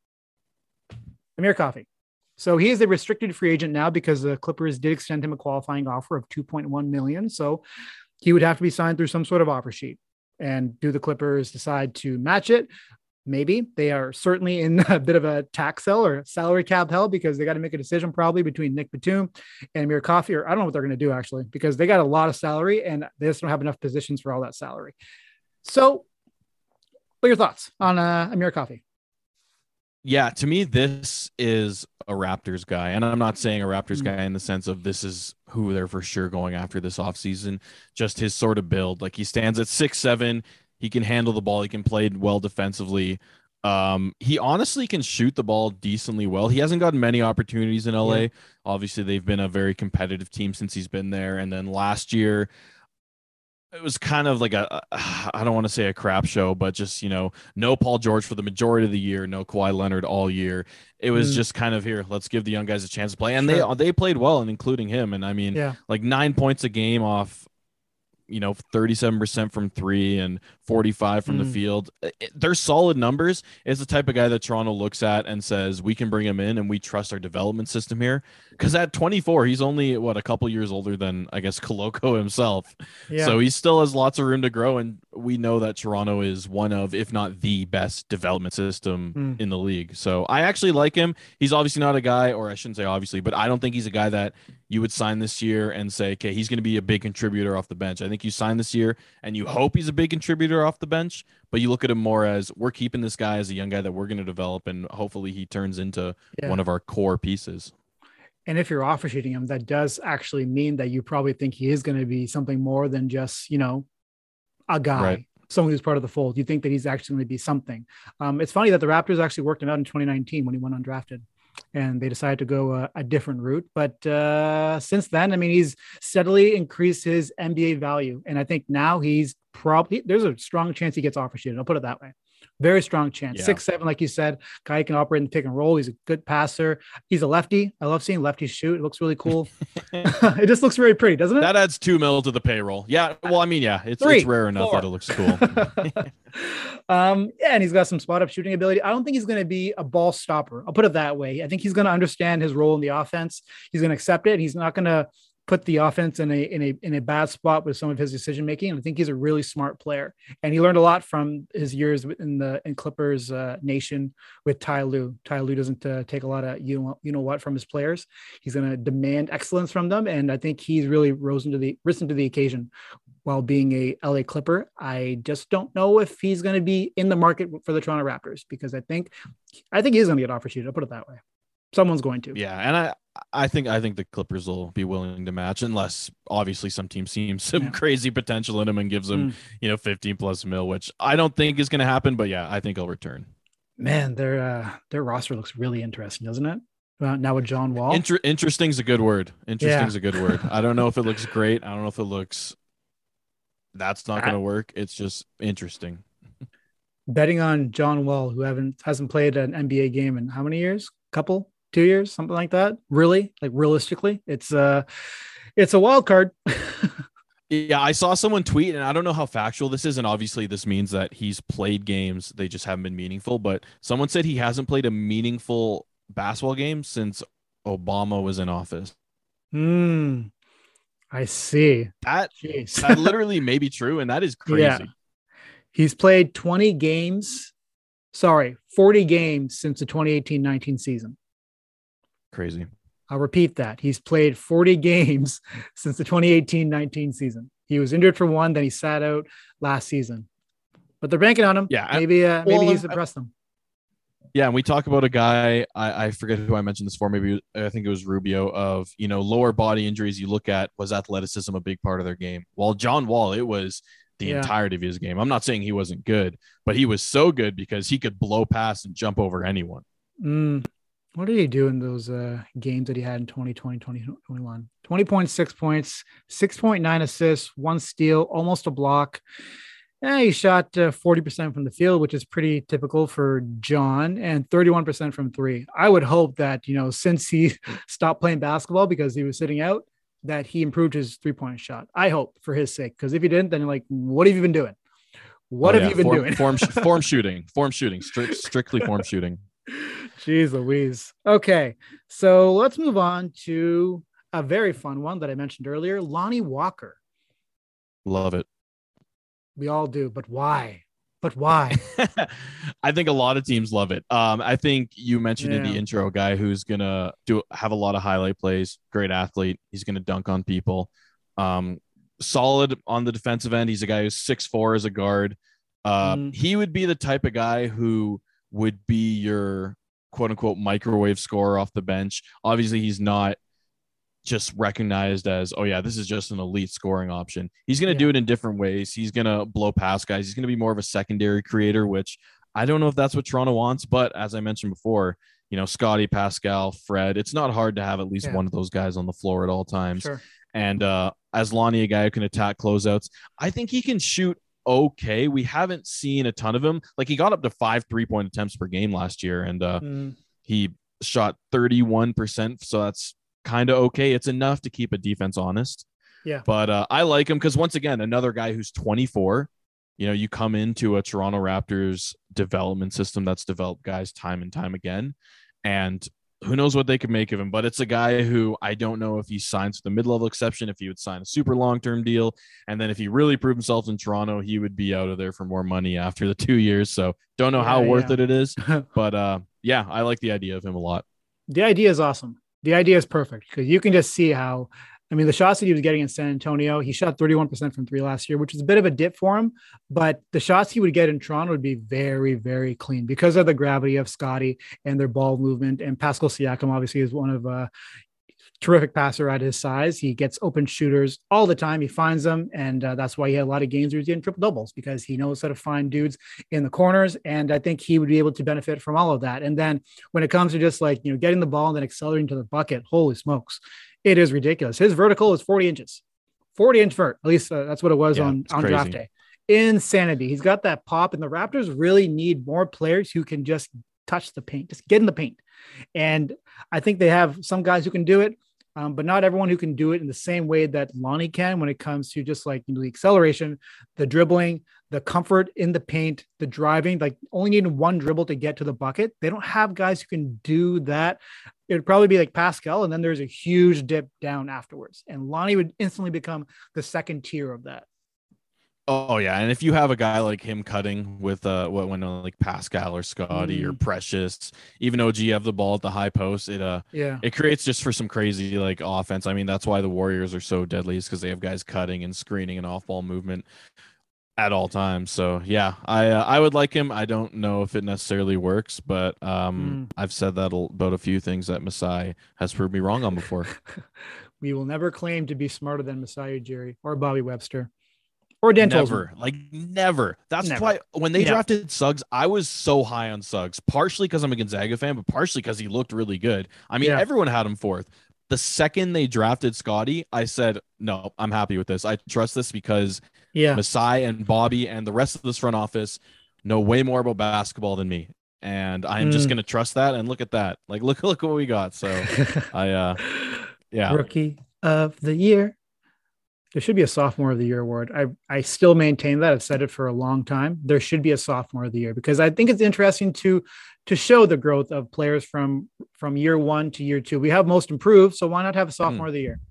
Amir Coffey. So he is a restricted free agent now because the Clippers did extend him a qualifying offer of two point one million dollars. So he would have to be signed through some sort of offer sheet. And do the Clippers decide to match it? Maybe. They are certainly in a bit of a tax hell or salary cap hell because they got to make a decision probably between Nick Batum and Amir Coffey, or I don't know what they're going to do actually, because they got a lot of salary and they just don't have enough positions for all that salary. So what are your thoughts on uh, Amir Coffey? Yeah, to me, this is a Raptors guy. And I'm not saying a Raptors mm-hmm. guy in the sense of this is who they're for sure going after this offseason. Just his sort of build. Like he stands at six seven. He can handle the ball. He can play well defensively. Um, he honestly can shoot the ball decently well. He hasn't gotten many opportunities in L A. Yeah. Obviously, they've been a very competitive team since he's been there. And then last year, it was kind of like a, I don't want to say a crap show, but just, you know, no Paul George for the majority of the year, no Kawhi Leonard all year. It was mm. just kind of here, let's give the young guys a chance to play. And sure. they they played well, and including him. And I mean, yeah. like nine points a game off, you know, thirty-seven percent from three and forty-five from mm. the field. It, they're solid numbers. It's the type of guy that Toronto looks at and says, we can bring him in and we trust our development system here. Because at twenty-four, he's only, what, a couple years older than, I guess, Koloko himself. Yeah. So he still has lots of room to grow. And we know that Toronto is one of, if not the best development system mm. in the league. So I actually like him. He's obviously not a guy, or I shouldn't say obviously, but I don't think he's a guy that you would sign this year and say, okay, he's going to be a big contributor off the bench. I think you sign this year and you hope he's a big contributor off the bench, but you look at him more as we're keeping this guy as a young guy that we're going to develop, and hopefully he turns into yeah. one of our core pieces. And if you're offer sheeting him, that does actually mean that you probably think he is going to be something more than just, you know, a guy, right. someone who's part of the fold. You think that he's actually going to be something. Um, it's funny that the Raptors actually worked him out in twenty nineteen when he went undrafted. and they decided to go a, a different route. But uh, since then, I mean, he's steadily increased his N B A value. And I think now he's probably, there's a strong chance he gets offer sheeted. I'll put it that way. Very strong chance. Yeah. Six, seven, like you said, guy can operate in the pick and roll. He's a good passer. He's a lefty. I love seeing lefties shoot. It looks really cool. It just looks very pretty, doesn't it? That adds two mil to the payroll. Yeah. Well, I mean, yeah, it's, Three, it's rare enough four. that it looks cool. um, yeah, and he's got some spot up shooting ability. I don't think he's going to be a ball stopper. I'll put it that way. I think he's going to understand his role in the offense. He's going to accept it. He's not going to put the offense in a in a in a bad spot with some of his decision making. I think he's a really smart player, and he learned a lot from his years in the in Clippers uh, nation with Ty Lue. Ty Lue doesn't uh, take a lot of you know you know what from his players. He's going to demand excellence from them, and I think he's really risen to the risen to the occasion while being a L A Clipper. I just don't know if he's going to be in the market for the Toronto Raptors, because I think I think he's going to get offer sheeted. I'll put it that way. Someone's going to. Yeah, and I I think I think the Clippers will be willing to match, unless obviously some team sees some yeah. crazy potential in him and gives him mm. you know fifteen plus mil, which I don't think is going to happen. But yeah, I think he'll return. Man, their uh, their roster looks really interesting, doesn't it? Uh, now with John Wall. Inter- interesting is a good word. Interesting is yeah. a good word. I don't know if it looks great. I don't know if it looks. That's not going to work. It's just interesting. Betting on John Wall, who haven't hasn't played an N B A game in how many years? Couple. Two years, something like that. Really, like realistically, it's uh it's a wild card. Yeah, I saw someone tweet, and I don't know how factual this is, and obviously this means that he's played games, they just haven't been meaningful. But someone said he hasn't played a meaningful basketball game since Obama was in office. Hmm. I see. That that literally may be true, and that is crazy. Yeah. He's played twenty games. Sorry, forty games since the twenty eighteen nineteen season. Crazy. I'll repeat that. He's played forty games since the twenty eighteen nineteen season. He was injured for one, then he sat out last season. But they're banking on him. Yeah. Maybe uh, maybe well, he's impressed them. Yeah, and we talk about a guy, I, I forget who I mentioned this for, maybe I think it was Rubio, of, you know, lower body injuries you look at, was athleticism a big part of their game? Well, John Wall, it was the yeah. entirety of his game. I'm not saying he wasn't good, but he was so good because he could blow past and jump over anyone. Mm. What did he do in those uh, games that he had in twenty twenty, twenty twenty-one? twenty point six points, six point nine assists, one steal, almost a block. Yeah, he shot uh, forty percent from the field, which is pretty typical for John, and thirty-one percent from three. I would hope that, you know, since he stopped playing basketball because he was sitting out, that he improved his three-point shot. I hope, for his sake, because if he didn't, then like, what have you been doing? What oh, have yeah. you been form, doing? form, form shooting, form shooting, strict, strictly form shooting. Jeez Louise. Okay, so let's move on to a very fun one that I mentioned earlier, Lonnie Walker. Love it. We all do, but why? But why? I think a lot of teams love it. Um, I think you mentioned yeah. in the intro, a guy who's gonna do have a lot of highlight plays, great athlete. He's gonna dunk on people. Um, solid on the defensive end. He's a guy who's six foot four as a guard. Uh, mm. He would be the type of guy who would be your quote unquote microwave scorer off the bench. Obviously, he's not just recognized as, oh yeah, this is just an elite scoring option. He's going to yeah. do it in different ways. He's going to blow past guys. He's going to be more of a secondary creator, which I don't know if that's what Toronto wants, but as I mentioned before, you know, Scotty, Pascal, Fred, it's not hard to have at least yeah. one of those guys on the floor at all times. Sure. And uh, as Lonnie, a guy who can attack closeouts, I think he can shoot okay. We haven't seen a ton of him. Like, he got up to five three-point attempts per game last year, and uh, mm. he shot thirty-one percent. So that's kind of okay. It's enough to keep a defense honest. Yeah. But uh, I like him because, once again, another guy who's twenty-four. You know, you come into a Toronto Raptors development system that's developed guys time and time again, and who knows what they could make of him. But it's a guy who I don't know if he signs with the mid-level exception, if he would sign a super long-term deal. And then if he really proved himself in Toronto, he would be out of there for more money after the two years. So don't know yeah, how yeah. worth it it is. But uh, yeah, I like the idea of him a lot. The idea is awesome. The idea is perfect because you can just see how, I mean, the shots that he was getting in San Antonio, he shot thirty-one percent from three last year, which is a bit of a dip for him. But the shots he would get in Toronto would be very, very clean because of the gravity of Scotty and their ball movement. And Pascal Siakam obviously is one of uh, terrific passer at his size. He gets open shooters all the time. He finds them. And uh, that's why he had a lot of games where he's getting triple doubles, because he knows how to find dudes in the corners. And I think he would be able to benefit from all of that. And then when it comes to just like, you know, getting the ball and then accelerating to the bucket, holy smokes, it is ridiculous. His vertical is forty inches, forty inch vert. At least uh, that's what it was yeah, on, on draft day. Insanity. He's got that pop, and the Raptors really need more players who can just touch the paint, just get in the paint. And I think they have some guys who can do it. Um, but not everyone who can do it in the same way that Lonnie can when it comes to just like, you know, the acceleration, the dribbling, the comfort in the paint, the driving, like only needing one dribble to get to the bucket. They don't have guys who can do that. It would probably be like Pascal, and then there's a huge dip down afterwards. And Lonnie would instantly become the second tier of that. Oh yeah, and if you have a guy like him cutting with uh what when uh, like Pascal or Scotty mm. or Precious, even O G have the ball at the high post, it uh yeah it creates just for some crazy like offense. I mean, that's why the Warriors are so deadly, is because they have guys cutting and screening and off ball movement at all times. So yeah, I uh, I would like him. I don't know if it necessarily works, but um mm. I've said that about a few things that Masai has proved me wrong on before. We will never claim to be smarter than Masai Ujiri or Bobby Webster. Or Dan Never, like never. That's never. Why when they yeah. drafted Suggs, I was so high on Suggs, partially because I'm a Gonzaga fan, but partially because he looked really good. I mean, yeah. everyone had him fourth. The second they drafted Scotty, I said, no, I'm happy with this. I trust this because yeah. Masai and Bobby and the rest of this front office know way more about basketball than me. And I'm mm. just going to trust that. And look at that. Like, look, look what we got. So I, uh, yeah. Rookie of the year. There should be a sophomore of the year award. I I still maintain that. I've said it for a long time. There should be a sophomore of the year, because I think it's interesting to to show the growth of players from from year one to year two. We have most improved, so why not have a sophomore hmm. of the year?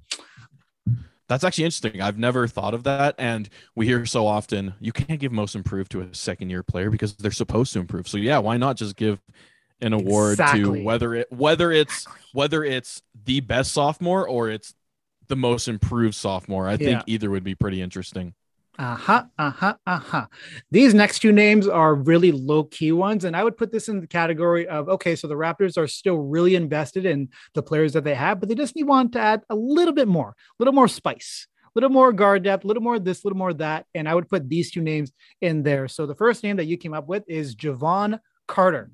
That's actually interesting. I've never thought of that. And we hear so often, you can't give most improved to a second year player because they're supposed to improve. So yeah, why not just give an award exactly. to whether it whether it's whether it's the best sophomore or it's the most improved sophomore. I think yeah. either would be pretty interesting. Uh-huh, uh-huh, uh-huh. These next two names are really low-key ones, and I would put this in the category of, okay, so the Raptors are still really invested in the players that they have, but they just need want to add a little bit more, a little more spice, a little more guard depth, a little more this, a little more that, and I would put these two names in there. So the first name that you came up with is Jevon Carter.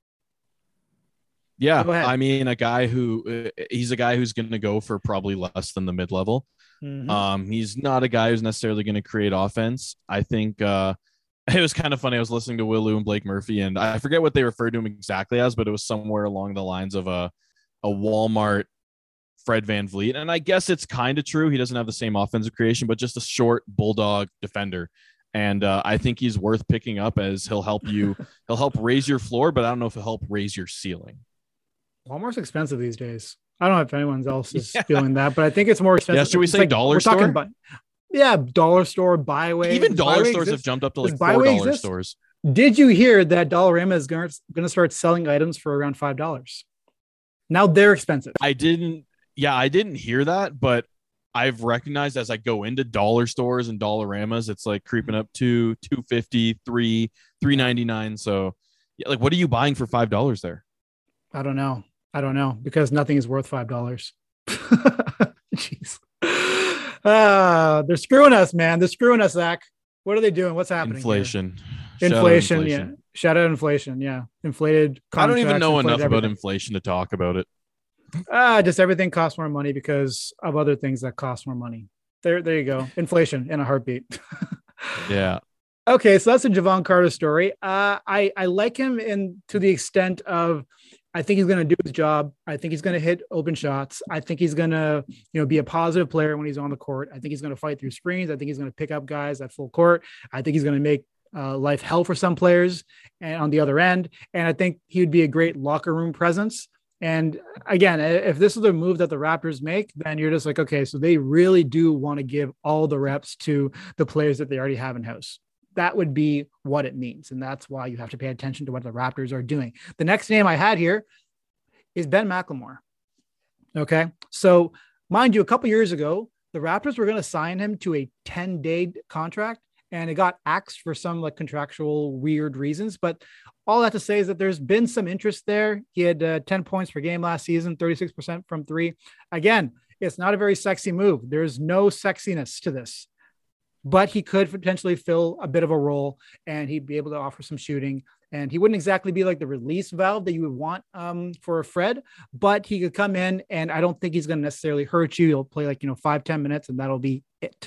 Yeah, I mean, a guy who uh, he's a guy who's going to go for probably less than the mid-level. Mm-hmm. Um, he's not a guy who's necessarily going to create offense. I think uh, it was kind of funny. I was listening to Will Lou and Blake Murphy, and I forget what they referred to him exactly as, but it was somewhere along the lines of a a Walmart Fred VanVleet. And I guess it's kind of true. He doesn't have the same offensive creation, but just a short bulldog defender. And uh, I think he's worth picking up, as he'll help you. He'll help raise your floor, but I don't know if he'll help raise your ceiling. Walmart's expensive these days. I don't know if anyone else is yeah. feeling that, but I think it's more expensive. Yeah, should we it's say like, dollar store? About, yeah, dollar store, Byway. Even dollar stores have jumped up to like four dollar stores. Did you hear that Dollarama is going to start selling items for around five dollars? Now they're expensive. I didn't. Yeah, I didn't hear that, but I've recognized as I go into dollar stores and Dollaramas, it's like creeping up to two fifty, three, three ninety nine. So, yeah, like, what are you buying for five dollars there? I don't know. I don't know, because nothing is worth five dollars. Jeez. Uh, they're screwing us, man. They're screwing us, Zach. What are they doing? What's happening? Inflation. Inflation, inflation. Yeah. Shout out inflation. Yeah. Inflated. I don't even know enough everything. about inflation to talk about it. Ah, uh, just everything costs more money because of other things that cost more money. There, there you go. Inflation in a heartbeat. Yeah. Okay, so that's a Jevon Carter story. Uh, I I like him in to the extent of, I think he's going to do his job. I think he's going to hit open shots. I think he's going to, you know, be a positive player when he's on the court. I think he's going to fight through screens. I think he's going to pick up guys at full court. I think he's going to make uh, life hell for some players and on the other end. And I think he would be a great locker room presence. And again, if this is the move that the Raptors make, then you're just like, okay, so they really do want to give all the reps to the players that they already have in house. That would be what it means. And that's why you have to pay attention to what the Raptors are doing. The next name I had here is Ben McLemore. Okay. So mind you, a couple years ago, the Raptors were going to sign him to a ten day contract. and it got axed for some like contractual weird reasons. But all that to say is that there's been some interest there. He had uh, ten points per game last season, thirty-six percent from three. Again, it's not a very sexy move. There's no sexiness to this, but he could potentially fill a bit of a role, and he'd be able to offer some shooting. And he wouldn't exactly be like the release valve that you would want um, for a Fred, but he could come in, and I don't think he's going to necessarily hurt you. He'll play like, you know, five, ten minutes, and that'll be it.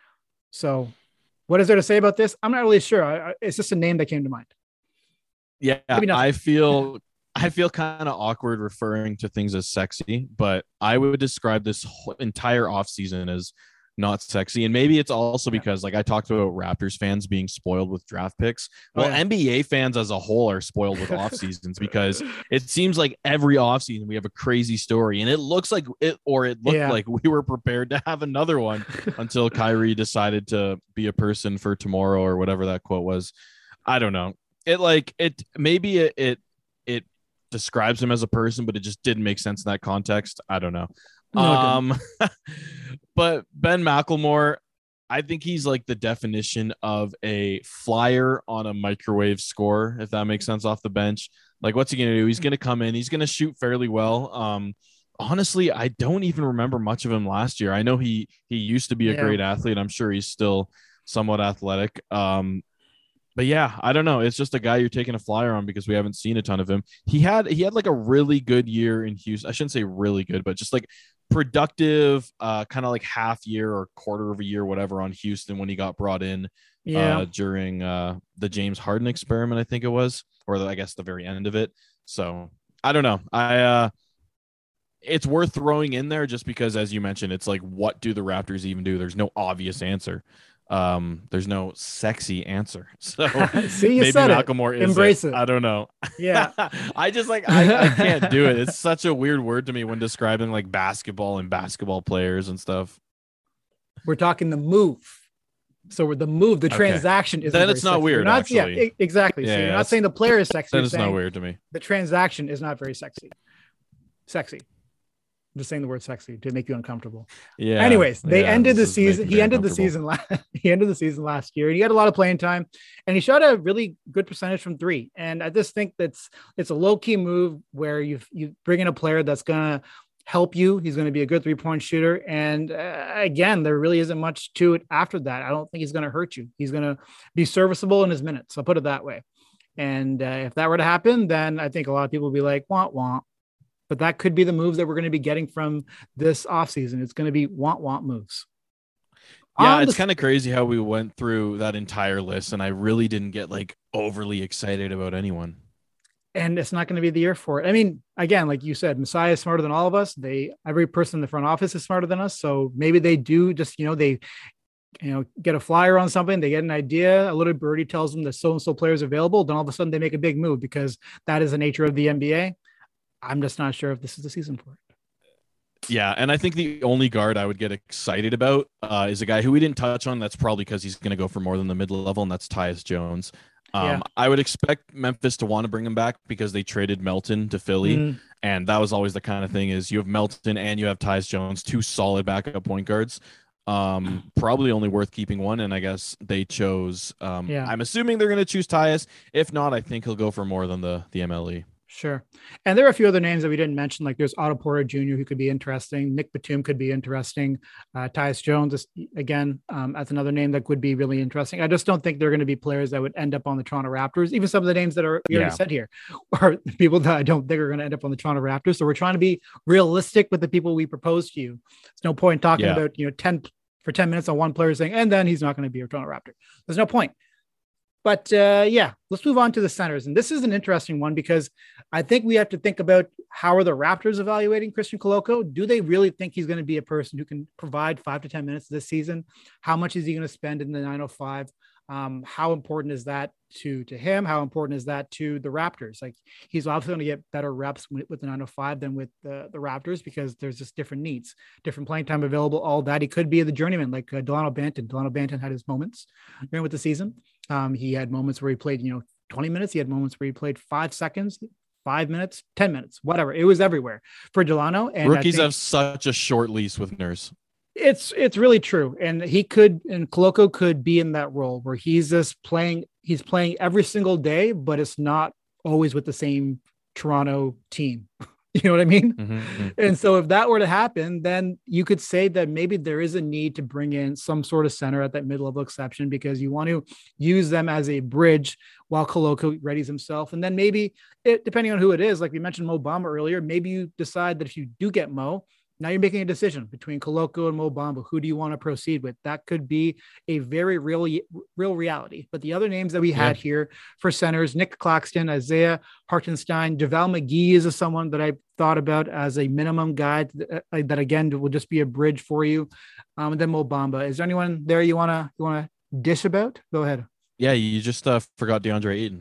So what is there to say about this? I'm not really sure. I, I, it's just a name that came to mind. Yeah, I feel I feel kind of awkward referring to things as sexy, but I would describe this whole entire offseason as not sexy. And maybe it's also because, like I talked about Raptors fans being spoiled with draft picks. Well, oh, yeah. N B A fans as a whole are spoiled with off seasons because it seems like every offseason we have a crazy story, and it looks like it, or it looked yeah. like we were prepared to have another one until Kyrie decided to be a person for tomorrow or whatever that quote was. I don't know. It like it, maybe it, it, it describes him as a person, but it just didn't make sense in that context. I don't know. No, um, but Ben McLemore, I think he's like the definition of a flyer on a microwave score, if that makes sense, off the bench. Like, what's he going to do? He's going to come in. He's going to shoot fairly well. Um, honestly, I don't even remember much of him last year. I know he, he used to be a yeah. great athlete. I'm sure he's still somewhat athletic. Um, But yeah, I don't know. It's just a guy you're taking a flyer on because we haven't seen a ton of him. He had he had like a really good year in Houston. I shouldn't say really good, but just like productive, uh, kind of like half year or quarter of a year, whatever, on Houston when he got brought in yeah. uh, during uh, the James Harden experiment, I think it was, or the, I guess the very end of it. So I don't know. I uh, it's worth throwing in there just because, as you mentioned, it's like, what do the Raptors even do? There's no obvious answer. Um, there's no sexy answer. So See, you maybe said McLemore it. is Embrace it. it. I don't know. Yeah. I just like, I, I can't do it. It's such a weird word to me when describing like basketball and basketball players and stuff. We're talking the move. So we're the move, the okay. transaction is then it's not sexy. weird. Not, actually. Yeah, exactly. Yeah, so you're yeah, not saying the player is sexy. Then it's not weird to me. The transaction is not very sexy. Sexy. I'm just saying the word sexy to make you uncomfortable. Yeah. Anyways, they yeah, ended the season. He ended the season last. He ended the season last year. He had a lot of playing time, and he shot a really good percentage from three. And I just think that's it's a low key move where you you bring in a player that's gonna help you. He's going to be a good three point shooter. And uh, again, there really isn't much to it after that. I don't think he's going to hurt you. He's going to be serviceable in his minutes. I'll put it that way. And uh, if that were to happen, then I think a lot of people will be like, want, want. But that could be the moves that we're going to be getting from this offseason. It's going to be want, want moves. Yeah, it's kind of crazy how we went through that entire list, and I really didn't get like overly excited about anyone. And it's not going to be the year for it. I mean, again, like you said, Masai is smarter than all of us. They, every person in the front office is smarter than us. So maybe they do just, you know, they, you know, get a flyer on something. They get an idea. A little birdie tells them that so-and-so player is available. Then all of a sudden they make a big move because that is the nature of the N B A. I'm just not sure if this is the season for it. Yeah, and I think the only guard I would get excited about uh, is a guy who we didn't touch on. That's probably because he's going to go for more than the mid-level, and that's Tyus Jones. Um, yeah. I would expect Memphis to want to bring him back because they traded Melton to Philly, mm. and that was always the kind of thing is you have Melton and you have Tyus Jones, two solid backup point guards. Um, probably only worth keeping one, and I guess they chose. Um, yeah. I'm assuming they're going to choose Tyus. If not, I think he'll go for more than the the M L E. Sure. And there are a few other names that we didn't mention, like there's Otto Porter Junior who could be interesting. Nick Batum could be interesting. Uh, Tyus Jones, again, um, that's another name that would be really interesting. I just don't think they're going to be players that would end up on the Toronto Raptors. Even some of the names that are we already yeah. said here are people that I don't think are going to end up on the Toronto Raptors. So we're trying to be realistic with the people we propose to you. There's no point talking yeah. about, you know, ten for ten minutes on one player saying, and then he's not going to be a Toronto Raptor. There's no point. But uh, yeah, let's move on to the centers. And this is an interesting one because I think we have to think about how are the Raptors evaluating Christian Koloko? Do they really think he's going to be a person who can provide five to ten minutes this season? How much is he going to spend in the nine oh five? Um, how important is that to, to him? How important is that to the Raptors? Like he's obviously going to get better reps with, with the nine oh five than with the, the Raptors because there's just different needs, different playing time available, all that. He could be the journeyman like uh, Delano Banton. Delano Banton had his moments during with the season. Um, he had moments where he played, you know, twenty minutes. He had moments where he played five seconds, five minutes, ten minutes, whatever. It was everywhere for Delano. And rookies think, have such a short lease with Nurse. It's it's really true, and he could, and Koloko could be in that role where he's just playing. He's playing every single day, but it's not always with the same Toronto team. You know what I mean? Mm-hmm. And so if that were to happen, then you could say that maybe there is a need to bring in some sort of center at that mid-level exception, because you want to use them as a bridge while Koloko readies himself. And then maybe it, depending on who it is, like we mentioned Mo Bamba earlier, maybe you decide that if you do get Mo, now you're making a decision between Koloko and Mo Bamba. Who do you want to proceed with? That could be a very real, real reality. But the other names that we had yeah. here for centers, Nick Claxton, Isaiah Hartenstein, JaVale McGee is a, someone that I thought about as a minimum guy that, uh, that again, will just be a bridge for you. Um, and then Mo Bamba. Is there anyone there you want to, you want to dish about? Go ahead. Yeah. You just uh, forgot DeAndre Ayton.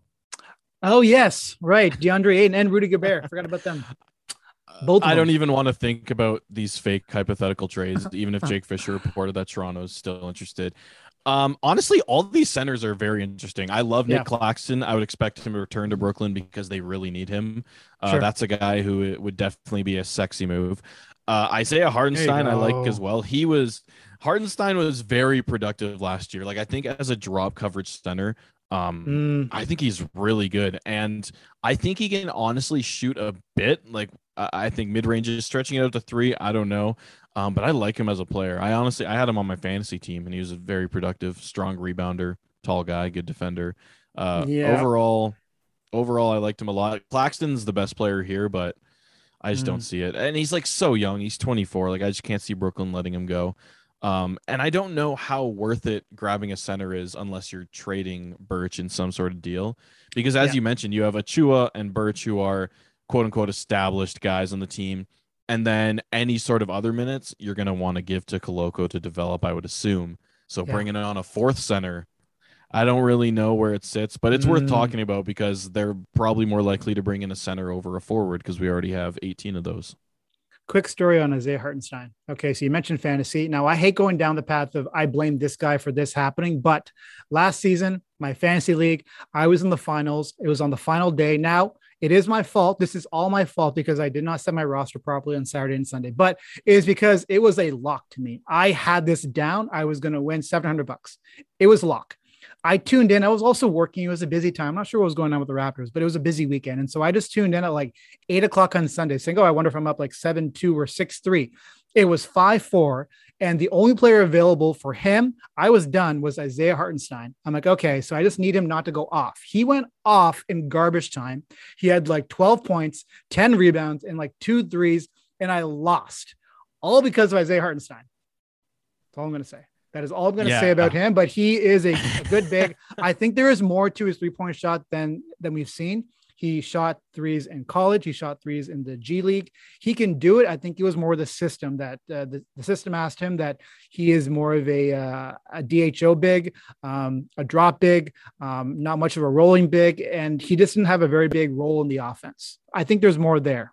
Oh yes. Right. DeAndre Ayton and Rudy Gobert. Forgot about them. Both I don't even want to think about these fake hypothetical trades, even if Jake Fisher reported that Toronto is still interested. Um, honestly, all these centers are very interesting. I love Nick yeah. Claxton. I would expect him to return to Brooklyn because they really need him. Uh, sure. That's a guy who would definitely be a sexy move. Uh, Isaiah Hartenstein, I like as well. He was Hartenstein was very productive last year. Like I think as a drop coverage center, um, mm. I think he's really good, and I think he can honestly shoot a bit. Like I think mid-range is stretching it out to three. I don't know. Um, but I like him as a player. I honestly, I had him on my fantasy team, and he was a very productive, strong rebounder, tall guy, good defender. Uh, yeah. Overall, overall, I liked him a lot. Claxton's the best player here, but I just mm. don't see it. And he's like so young. He's twenty-four. Like I just can't see Brooklyn letting him go. Um, and I don't know how worth it grabbing a center is unless you're trading Birch in some sort of deal. Because as yeah. you mentioned, you have Achua and Birch who are quote unquote established guys on the team. And then any sort of other minutes you're going to want to give to Koloko to develop, I would assume. So yeah. bringing on a fourth center, I don't really know where it sits, but it's mm. worth talking about because they're probably more likely to bring in a center over a forward because we already have eighteen of those. Quick story on Isaiah Hartenstein. Okay, so you mentioned fantasy. Now, I hate going down the path of I blame this guy for this happening, but last season, my fantasy league, I was in the finals. It was on the final day. Now, it is my fault. This is all my fault because I did not set my roster properly on Saturday and Sunday, but it is because it was a lock to me. I had this down. I was going to win seven hundred bucks. It was lock. I tuned in. I was also working. It was a busy time. I'm not sure what was going on with the Raptors, but it was a busy weekend. And so I just tuned in at like eight o'clock on Sunday saying, oh, I wonder if I'm up like seven two or six three. It was five four. And the only player available for him, I was done, was Isaiah Hartenstein. I'm like, okay, so I just need him not to go off. He went off in garbage time. He had like twelve points, ten rebounds, and like two threes. And I lost all because of Isaiah Hartenstein. That's all I'm going to say. That is all I'm going to yeah. say about him, but he is a, a good big. I think there is more to his three-point shot than, than we've seen. He shot threes in college. He shot threes in the G League. He can do it. I think it was more the system that uh, the, the system asked him that he is more of a, uh, a D H O big, um, a drop big, um, not much of a rolling big, and he just didn't have a very big role in the offense. I think there's more there.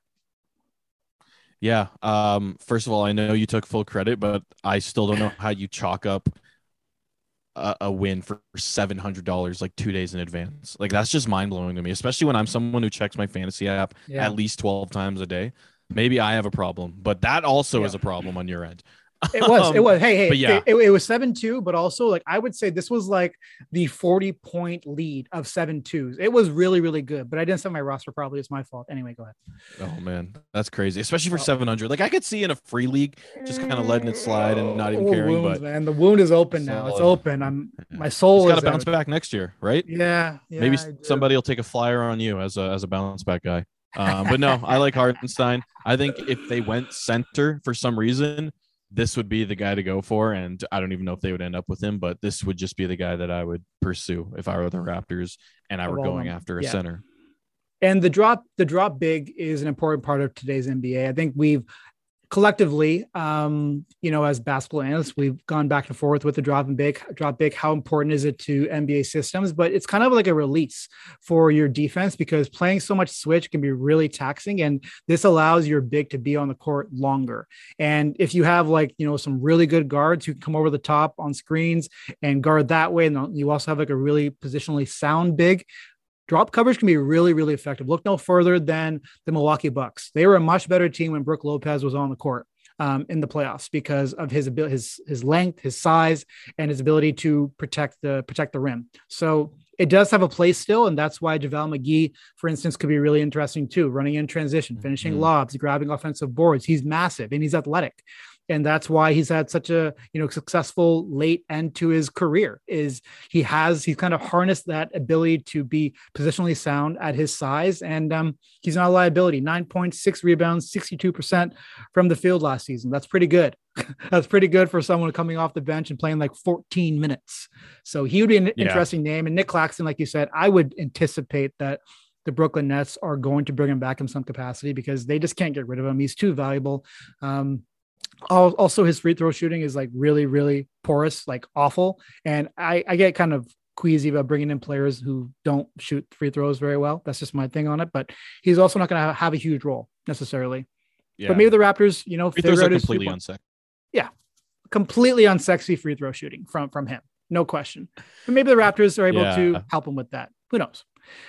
Yeah. Um, first of all, I know you took full credit, but I still don't know how you chalk up a, a win for seven hundred dollars like two days in advance. Like that's just mind blowing to me, especially when I'm someone who checks my fantasy app yeah. at least twelve times a day. Maybe I have a problem, but that also yeah. is a problem on your end. It was, it was, hey, hey, but yeah. it, it, it was seven two, but also like, I would say this was like the forty point lead of seven twos. It was really, really good, but I didn't set my roster probably. It's my fault. Anyway, go ahead. Oh man, that's crazy. Especially for oh. seven hundred. Like I could see in a free league, just kind of letting it slide and not even oh, caring, wounds, but man, the wound is open now. It's open. I'm my soul got is to bounce back next year, right? Yeah. yeah Maybe somebody will take a flyer on you as a, as a bounce back guy. Um, but no, I like Hartenstein. I think if they went center for some reason, this would be the guy to go for. And I don't even know if they would end up with him, but this would just be the guy that I would pursue if I were the Raptors and I were going after a yeah. center. And the drop, the drop big is an important part of today's N B A. I think we've collectively, um, you know, as basketball analysts, we've gone back and forth with the drop and big, drop big. How important is it to N B A systems? But it's kind of like a release for your defense because playing so much switch can be really taxing. And this allows your big to be on the court longer. And if you have like, you know, some really good guards who can come over the top on screens and guard that way, and you also have like a really positionally sound big, drop coverage can be really, really effective. Look no further than the Milwaukee Bucks. They were a much better team when Brook Lopez was on the court. um, in the playoffs because of his ability, his his length, his size, and his ability to protect the protect the rim. So it does have a place still, and that's why JaVale McGee, for instance, could be really interesting too. Running in transition, finishing mm-hmm. lobs, grabbing offensive boards. He's massive and he's athletic. And that's why he's had such a, you know, successful late end to his career is he has, he's kind of harnessed that ability to be positionally sound at his size. And um, he's not a liability, nine point six rebounds, sixty-two percent from the field last season. That's pretty good. That's pretty good for someone coming off the bench and playing like fourteen minutes. So he would be an yeah. interesting name. And Nick Claxton, like you said, I would anticipate that the Brooklyn Nets are going to bring him back in some capacity because they just can't get rid of him. He's too valuable. Um, Also, his free throw shooting is like really, really porous, like awful. And I, I get kind of queasy about bringing in players who don't shoot free throws very well. That's just my thing on it. But he's also not going to have a huge role necessarily. Yeah. But maybe the Raptors, you know, free throws are completely unsexy. Yeah, completely unsexy free throw shooting from from him, no question. But maybe the Raptors are able yeah. to help him with that. Who knows?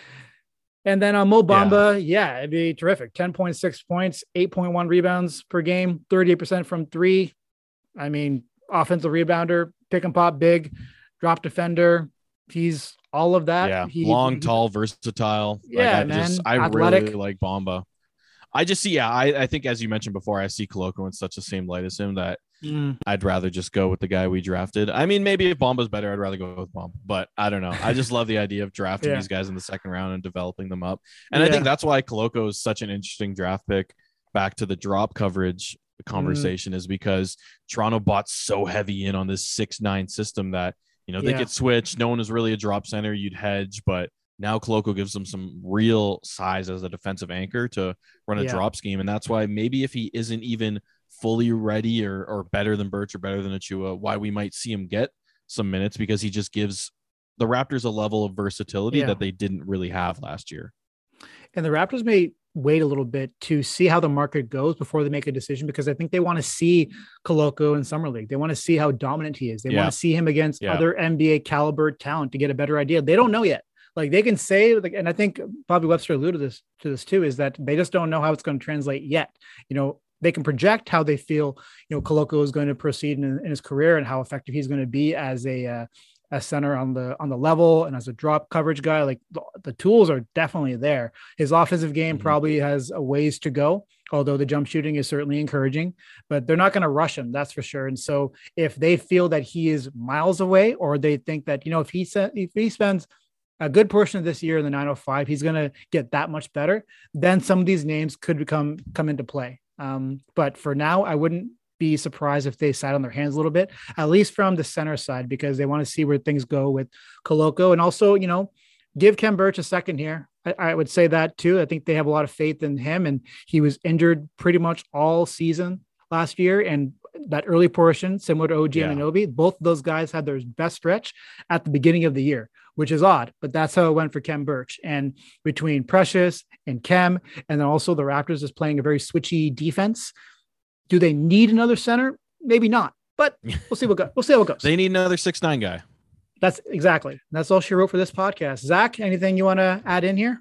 And then on Mo Bamba, yeah. yeah, it'd be terrific. ten point six points, eight point one rebounds per game, thirty-eight percent from three. I mean, offensive rebounder, pick and pop big, drop defender. He's all of that. Yeah, he, long, he, tall, versatile. Yeah, like I man. Just, I Athletic. really like Bamba. I just see, yeah, I, I think as you mentioned before, I see Koloko in such the same light as him that mm. I'd rather just go with the guy we drafted. I mean, maybe if Bamba's better, I'd rather go with Bamba, but I don't know. I just love the idea of drafting yeah. these guys in the second round and developing them up. And yeah. I think that's why Koloko is such an interesting draft pick. Back to the drop coverage conversation mm. is because Toronto bought so heavy in on this six nine system that, you know, they yeah. get switched. No one is really a drop center. You'd hedge, but now Koloko gives them some real size as a defensive anchor to run a yeah. drop scheme. And that's why maybe if he isn't even fully ready or, or better than Birch or better than Achua, why we might see him get some minutes because he just gives the Raptors a level of versatility yeah. that they didn't really have last year. And the Raptors may wait a little bit to see how the market goes before they make a decision, because I think they want to see Koloko in Summer League. They want to see how dominant he is. They yeah. want to see him against yeah. other N B A caliber talent to get a better idea. They don't know yet. Like they can say, like, and I think Bobby Webster alluded to this to this too, is that they just don't know how it's going to translate yet. You know, they can project how they feel, you know, Koloko is going to proceed in, in his career and how effective he's going to be as a, uh, a center on the, on the level and as a drop coverage guy. Like the, the tools are definitely there. His offensive game mm-hmm. probably has a ways to go, although the jump shooting is certainly encouraging, but they're not going to rush him. That's for sure. And so if they feel that he is miles away, or they think that, you know, if he said, if he spends a good portion of this year in the nine oh five, he's going to get that much better, then some of these names could become come into play. Um, but for now, I wouldn't be surprised if they sat on their hands a little bit, at least from the center side, because they want to see where things go with Koloko. And also, you know, give Khem Birch a second here. I, I would say that too. I think they have a lot of faith in him, and he was injured pretty much all season last year. And that early portion, similar to O G yeah. Anunoby, both of those guys had their best stretch at the beginning of the year, which is odd, but that's how it went for Khem Birch. And between Precious and Khem, and then also the Raptors is playing a very switchy defense. Do they need another center? Maybe not, but we'll see what goes. We'll see how it goes. They need another six nine guy. That's exactly. That's all she wrote for this podcast. Zach, anything you want to add in here?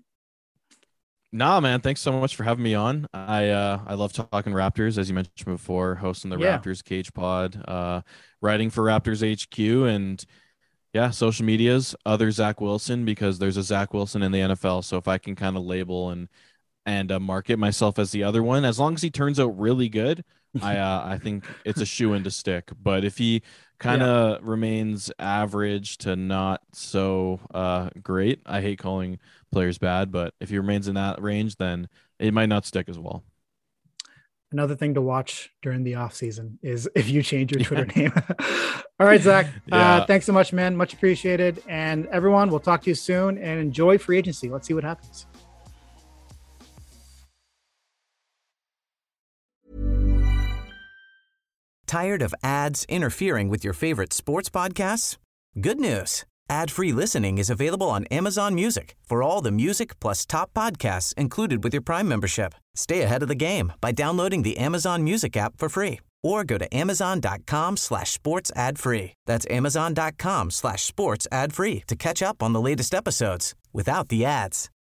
Nah, man. Thanks so much for having me on. I uh, I love talking Raptors, as you mentioned before, hosting the yeah. Raptors Cage Pod, uh, writing for Raptors H Q, and yeah, social medias, other Zach Wilson, because there's a Zach Wilson in the N F L. So if I can kind of label and and uh, market myself as the other one, as long as he turns out really good, I uh, I think it's a shoe in to stick. But if he kind of yeah. remains average to not so uh, great, I hate calling players bad, but if he remains in that range, then it might not stick as well. Another thing to watch during the off season is if you change your Twitter name. All right, Zach. Yeah. Uh, thanks so much, man. Much appreciated. And everyone, we'll talk to you soon, and enjoy free agency. Let's see what happens. Tired of ads interfering with your favorite sports podcasts? Good news. Ad-free listening is available on Amazon Music for all the music plus top podcasts included with your Prime membership. Stay ahead of the game by downloading the Amazon Music app for free, or go to amazon.com slash sports ad free. That's amazon.com slash sports ad free to catch up on the latest episodes without the ads.